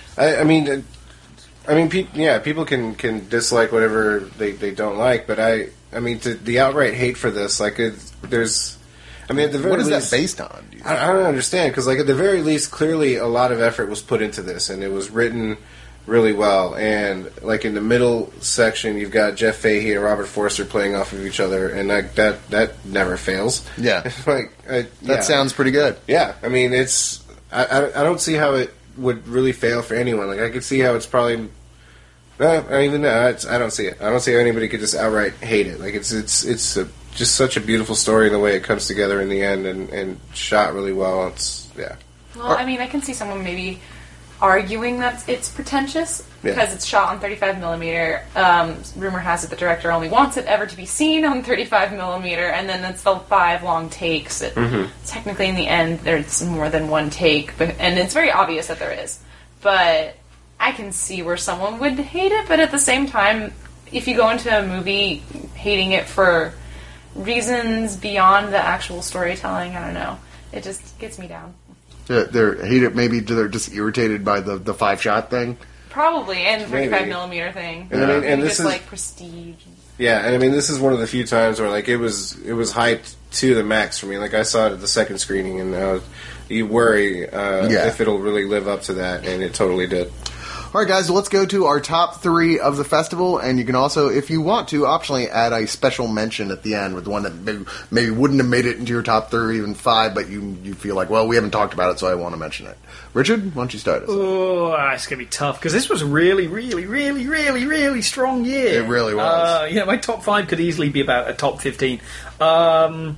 People can dislike whatever they don't like, but the outright hate for this, at the very what is least, that based on? I don't understand, because at the very least, clearly a lot of effort was put into this, and it was written really well. And in the middle section, you've got Jeff Fahey and Robert Forster playing off of each other, and that never fails. Yeah, that sounds pretty good. Yeah, I don't see how it would really fail for anyone. I could see how it's probably. I don't see it. I don't see how anybody could just outright hate it. It's just such a beautiful story in the way it comes together in the end, and shot really well. Well, I can see someone maybe arguing that it's pretentious because it's shot on 35mm. Rumor has it the director only wants it ever to be seen on 35mm, and then it's the 5 long takes. Technically, in the end, there's more than one take, and it's very obvious that there is. But I can see where someone would hate it, but at the same time, if you go into a movie hating it for reasons beyond the actual storytelling, I don't know. It just gets me down. They're just irritated by the 5-shot thing. Probably, and the 35mm thing. And this is like prestige. Yeah, and I mean, this is one of the few times where like it was hyped to the max for me. Like I saw it at the second screening, and you worry if it'll really live up to that, and it totally did. All right, guys, let's go to our top 3 of the festival, and you can also, if you want to, optionally add a special mention at the end with one that maybe wouldn't have made it into your top 3 or even 5, but you feel like, well, we haven't taled about it, so I want to mention it. Richard, why don't you start us? Oh, it's going to be tough, because this was a really, really, really, really, really strong year. It really was. My top 5 could easily be about a top 15. I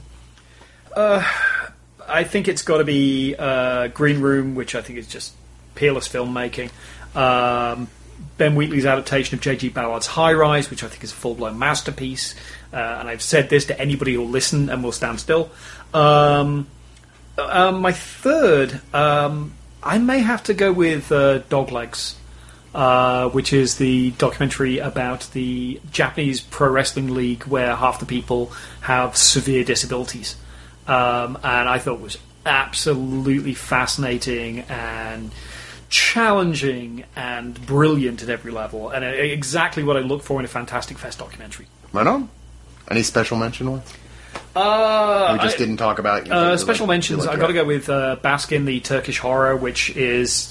think it's got to be Green Room, which I think is just peerless filmmaking. Ben Wheatley's adaptation of J.G. Ballard's High Rise, which I think is a full-blown masterpiece. And I've said this to anybody who'll listen and will stand still. My third, I may have to go with Doglegs, which is the documentary about the Japanese pro wrestling league where half the people have severe disabilities. And I thought it was absolutely fascinating and challenging and brilliant at every level, and exactly what I look for in a Fantastic Fest documentary. Right on. Any special mention ones? We just didn't talk about special mentions. I've got to go with Baskin, the Turkish horror, which is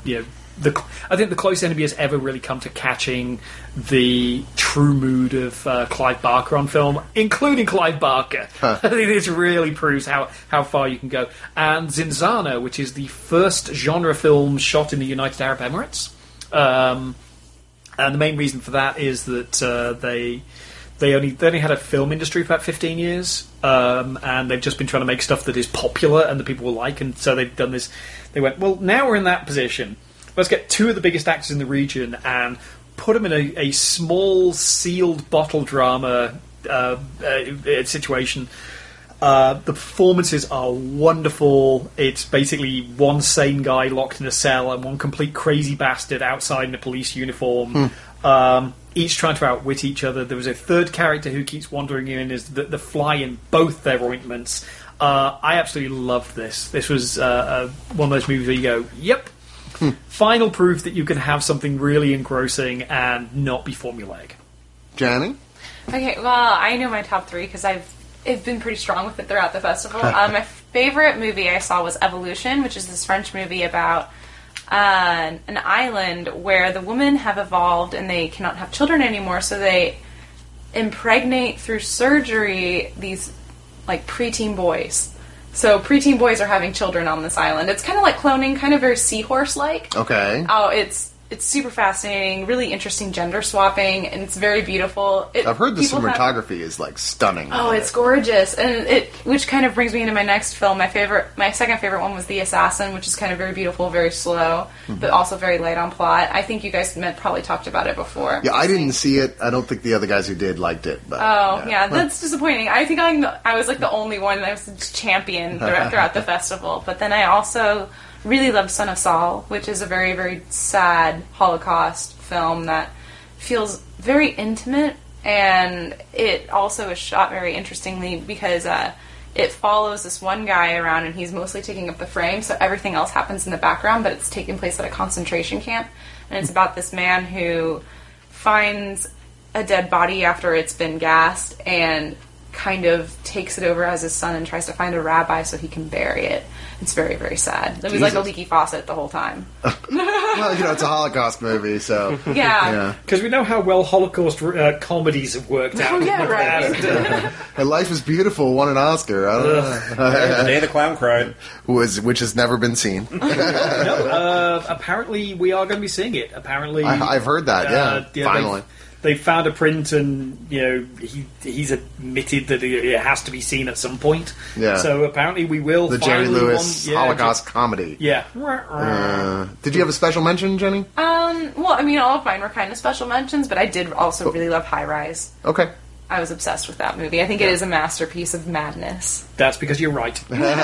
I think the closest anybody has ever really come to catching the true mood of Clive Barker on film, including Clive Barker. I think this really proves how far you can go. And Zinzana, which is the first genre film shot in the United Arab Emirates. And the main reason for that is that they only had a film industry for about 15 years, and they've just been trying to make stuff that is popular and that people will like, and so they've done this. They went, well, now we're in that position. Let's get 2 of the biggest actors in the region and put them in a small, sealed bottle drama situation. The performances are wonderful. It's basically one sane guy locked in a cell and one complete crazy bastard outside in a police uniform. Each trying to outwit each other. There was a third character who keeps wandering in as the fly in both their ointments. I absolutely loved this. This was one of those movies where you go, yep. Final proof that you can have something really engrossing and not be formulaic. Johnny? Okay, well, I know my top 3 because I've been pretty strong with it throughout the festival. My favorite movie I saw was Evolution, which is this French movie about an island where the women have evolved and they cannot have children anymore, so they impregnate through surgery these like preteen boys. So preteen boys are having children on this island. It's kind of like cloning, kind of very seahorse-like. Okay. Oh, it's super fascinating, really interesting gender swapping, and it's very beautiful. I've heard the cinematography is like stunning. Oh, it's gorgeous, and which kind of brings me into my next film. My second favorite one was The Assassin, which is kind of very beautiful, very slow, but also very light on plot. I think you guys probably talked about it before. Yeah, I didn't see it. I don't think the other guys who did liked it. But, yeah, that's disappointing. I think I was like the only one that was just champion throughout the festival. But then I also really loved Son of Saul, which is a very, very sad Holocaust film that feels very intimate, and it also is shot very interestingly because it follows this one guy around and he's mostly taking up the frame, so everything else happens in the background, but it's taking place at a concentration camp, and it's about this man who finds a dead body after it's been gassed and kind of takes it over as his son and tries to find a rabbi so he can bury it. It's very, very sad. It was like a leaky faucet the whole time. Well, it's a Holocaust movie, so... Yeah. Because we know how well Holocaust comedies have worked out. Oh, yeah, right. And Life is Beautiful won an Oscar. I don't know. The Day the Clown Cried. Which has never been seen. Apparently we are going to be seeing it. Apparently... I've heard that, finally. They found a print, and he's admitted that it has to be seen at some point. Yeah. So apparently we will. The Jerry Lewis Holocaust comedy. Yeah. Did you have a special mention, Jenny? Well, I mean, all of mine were kind of special mentions, but I did also really love High Rise. Okay. I was obsessed with that movie. I think it is a masterpiece of madness. That's because you're right.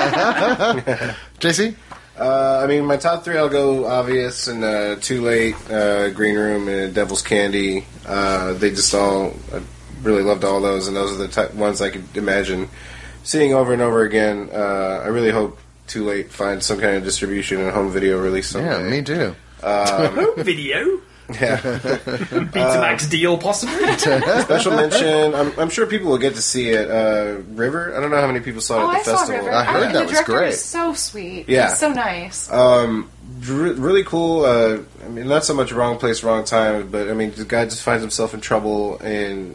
JC? I mean, my top 3, I'll go obvious and Too Late, Green Room, and Devil's Candy. They just all, I really loved all those, and those are the ones I could imagine seeing over and over again. I really hope too late find some kind of distribution and home video release someday. Yeah, me too. Home video? Yeah. Betamax deal, possibly? Special mention. I'm sure people will get to see it. River. I don't know how many people saw it at the I festival. saw River. I heard that the was director great. is so sweet. Yeah. He's so nice. Really cool. I mean, not so much wrong place, wrong time, but I mean, the guy just finds himself in trouble in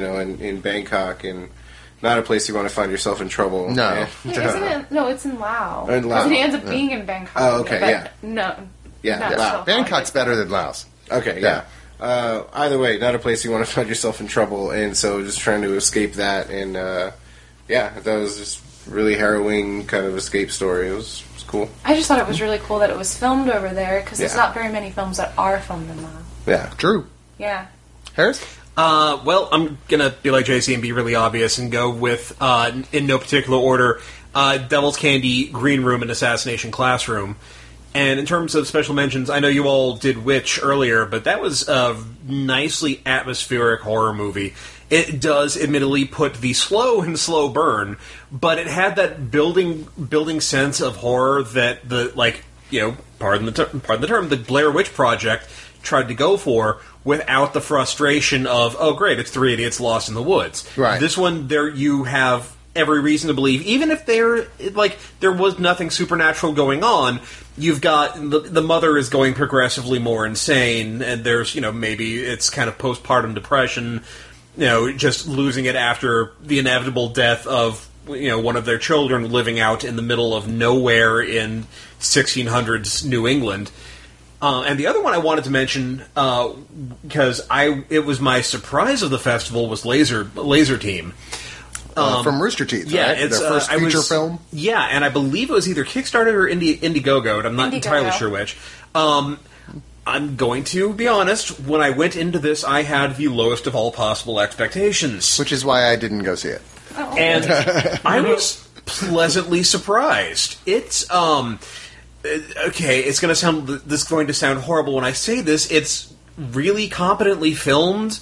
Bangkok, and not a place you want to find yourself in trouble. No. And, Wait, isn't it? No, it's in Laos. In Laos, Because he ends up being in Bangkok. Oh, okay, but yeah. No. Yeah, not Laos. so Bangkok's far. better than Laos. Okay, yeah. Either way, not a place you want to find yourself in trouble, and so just trying to escape that, and that was just really harrowing kind of escape story. It was cool. I just thought it was really cool that it was filmed over there because there's Yeah. not very many films that are filmed in Laos. Yeah. True. Yeah. Harris? Well, I'm gonna be like JC and be really obvious and go with, in no particular order, Devil's Candy, Green Room, and Assassination Classroom. And in terms of special mentions, I know you all did Witch earlier, but that was a nicely atmospheric horror movie. It does admittedly put the slow burn, but it had that building sense of horror that pardon the term, the Blair Witch Project tried to go for, without the frustration of, oh great, it's three idiots lost in the woods. Right. This one, there you have every reason to believe, even if there was nothing supernatural going on, you've got the mother is going progressively more insane, and there's maybe it's kind of postpartum depression, just losing it after the inevitable death of one of their children living out in the middle of nowhere in 1600s New England. And the other one I wanted to mention, because it was my surprise of the festival, was Laser Team. From Rooster Teeth, Yeah, right? it's their first feature film. Yeah, and I believe it was either Kickstarter or Indiegogo, and I'm not entirely sure which. I'm going to be honest, when I went into this, I had the lowest of all possible expectations. Which is why I didn't go see it. Oh. And I was pleasantly surprised. It's, okay, this is going to sound horrible when I say this, it's really competently filmed.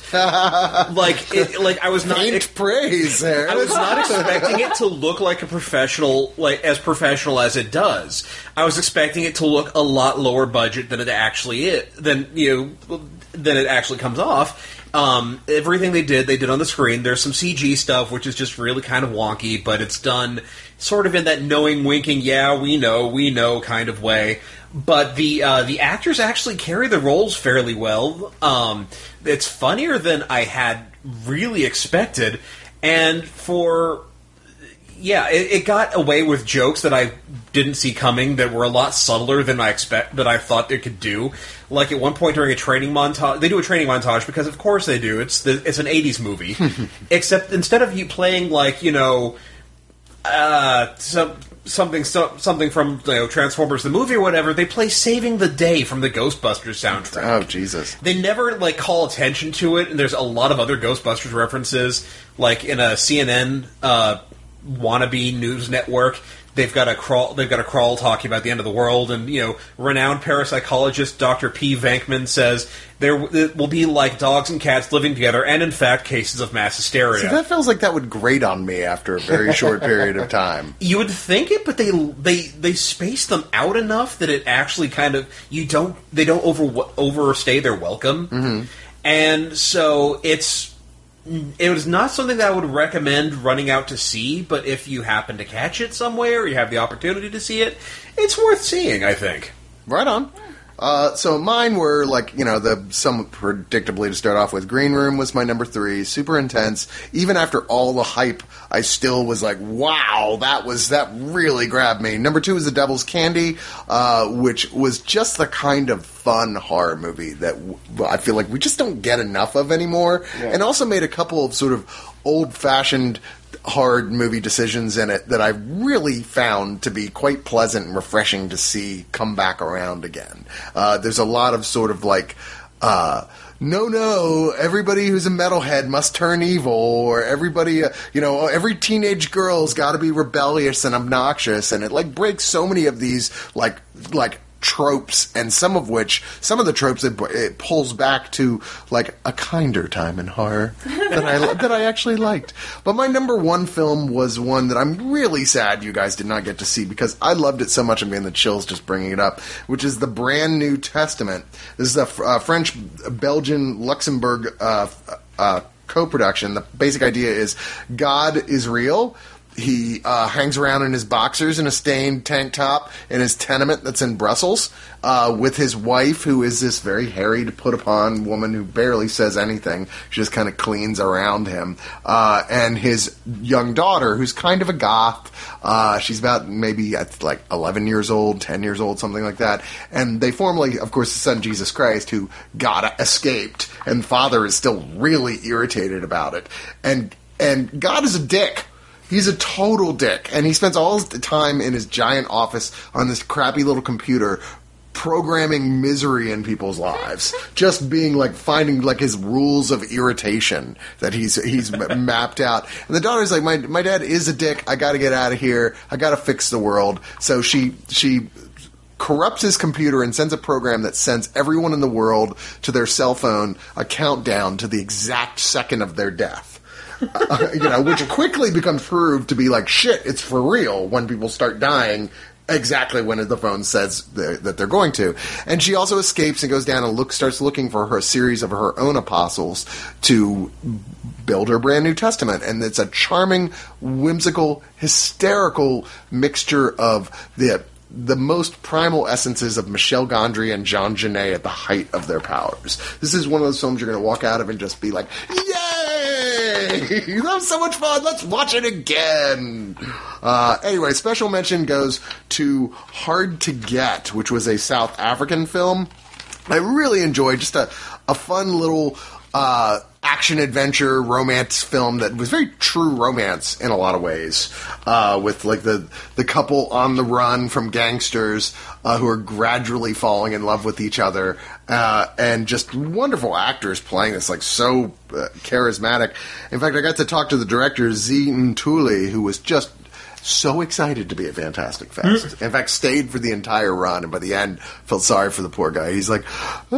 I was not Faint praise there. I was not expecting it to look like as professional as it does. I was expecting it to look a lot lower budget than it actually is, than it actually comes off. Everything they did on the screen. There's some CG stuff, which is just really kind of wonky, but it's done sort of in that knowing, winking, yeah, we know kind of way. But the actors actually carry the roles fairly well. It's funnier than I had really expected, and it got away with jokes that I didn't see coming that were a lot subtler than I thought it could do. Like at one point during a training montage, they do a training montage because of course they do. It's an 80s movie, except instead of you playing something from Transformers the movie or whatever, they play Saving the Day from the Ghostbusters soundtrack. Oh, Jesus. They never call attention to it, and there's a lot of other Ghostbusters references, like in a CNN wannabe news network. They've got a crawl talking about the end of the world, and renowned parapsychologist Dr. P. Venkman says it will be like dogs and cats living together, and in fact, cases of mass hysteria. See, that feels like that would grate on me after a very short period of time. You would think it, but they space them out enough that it actually kind of they don't overstay their welcome, mm-hmm. and so it was not something that I would recommend running out to see, but if you happen to catch it somewhere, or you have the opportunity to see it, it's worth seeing, I think. Right on. So mine were somewhat predictably to start off with. Green Room was my number 3. Super intense. Even after all the hype, I still was like, wow, that really grabbed me. Number 2 is The Devil's Candy, which was just the kind of fun horror movie that I feel like we just don't get enough of anymore. Yeah. And also made a couple of sort of old-fashioned horror movie decisions in it that I really found to be quite pleasant and refreshing to see come back around again. There's a lot of sort of no, everybody who's a metalhead must turn evil, or everybody, every teenage girl's got to be rebellious and obnoxious, and it breaks so many of these tropes, and some of the tropes it pulls back to like a kinder time in horror that I actually liked. But my number one film was one that I'm really sad you guys did not get to see, because I loved it so much I'm getting the chills just bringing it up, which is The Brand New Testament. This is a French, Belgian, Luxembourg co-production. The basic idea is God is real. He hangs around in his boxers in a stained tank top in his tenement that's in Brussels with his wife, who is this very harried, put-upon woman who barely says anything. She just kind of cleans around him. And his young daughter, who's kind of a goth. She's about maybe like 11 years old, 10 years old, something like that. And they formerly, of course, the son Jesus Christ, who escaped, and father is still really irritated about it. And God is a dick. He's a total dick, and he spends all his time in his giant office on this crappy little computer programming misery in people's lives. Just being like, finding like his rules of irritation that he's mapped out. And the daughter's like, my dad is a dick. I gotta get out of here. I gotta fix the world. So she corrupts his computer and sends a program that sends everyone in the world to their cell phone a countdown to the exact second of their death. Which quickly becomes proved to be like, shit, it's for real when people start dying exactly when the phone says that they're going to. And she also escapes and goes down and starts looking for a series of her own apostles to build her brand new testament. And it's a charming, whimsical, hysterical mixture of the most primal essences of Michel Gondry and Jean Genet at the height of their powers. This is one of those films you're going to walk out of and just be like, yay! That was so much fun! Let's watch it again! Anyway, special mention goes to Hard to Get, which was a South African film. I really enjoyed just a fun little action-adventure romance film that was very true romance in a lot of ways, with like the couple on the run from gangsters who are gradually falling in love with each other, and just wonderful actors playing this, like so charismatic. In fact, I got to talk to the director, Z Ntuli, who was just so excited to be at Fantastic Fest. In fact, stayed for the entire run, and by the end, felt sorry for the poor guy. He's like,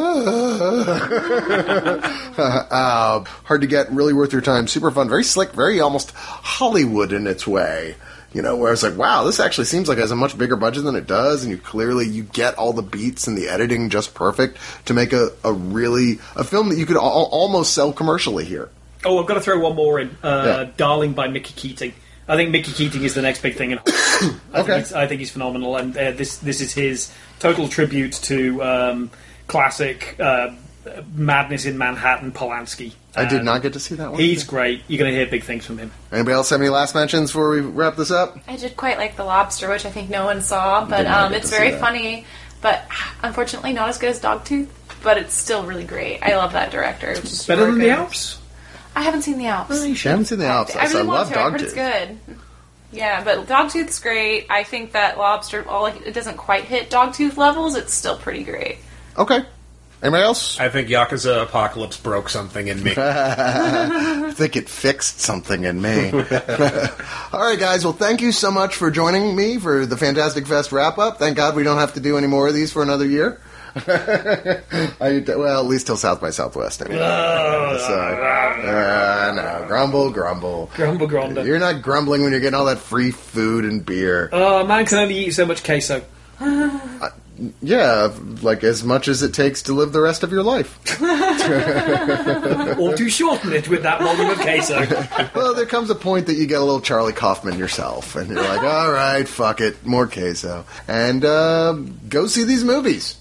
Hard to Get, really worth your time, super fun, very slick, very almost Hollywood in its way. Where I was like, wow, this actually seems like it has a much bigger budget than it does, and you get all the beats and the editing just perfect to make a film that you could almost sell commercially here. Oh, I've got to throw one more in. Darling by Mickey Keating. I think Mickey Keating is the next big thing in horror. I think he's phenomenal, and this is his total tribute to classic Madness in Manhattan Polanski. I did not get to see that one. He's great. You're going to hear big things from him. Anybody else have any last mentions before we wrap this up? I did quite like The Lobster, which I think no one saw, but it's very funny, but unfortunately not as good as Dogtooth, but it's still really great. I love that director. It's better than The Alps? I haven't seen The Alps. I haven't seen The Alps. I really love want to. I heard it's good. Yeah, but Dogtooth's great. I think that Lobster, it doesn't quite hit Dogtooth levels, it's still pretty great. Okay. Anybody else? I think Yakuza Apocalypse broke something in me. I think it fixed something in me. All right, guys. Well, thank you so much for joining me for the Fantastic Fest wrap-up. Thank God we don't have to do any more of these for another year. Well, at least till South by Southwest. Anyway. No, grumble. Grumble. You're not grumbling when you're getting all that free food and beer. Oh, man can only eat so much queso. Yeah, like as much as it takes to live the rest of your life. Or to shorten it with that volume of queso. Well, there comes a point that you get a little Charlie Kaufman yourself, and you're like, all right, fuck it, more queso. And go see these movies.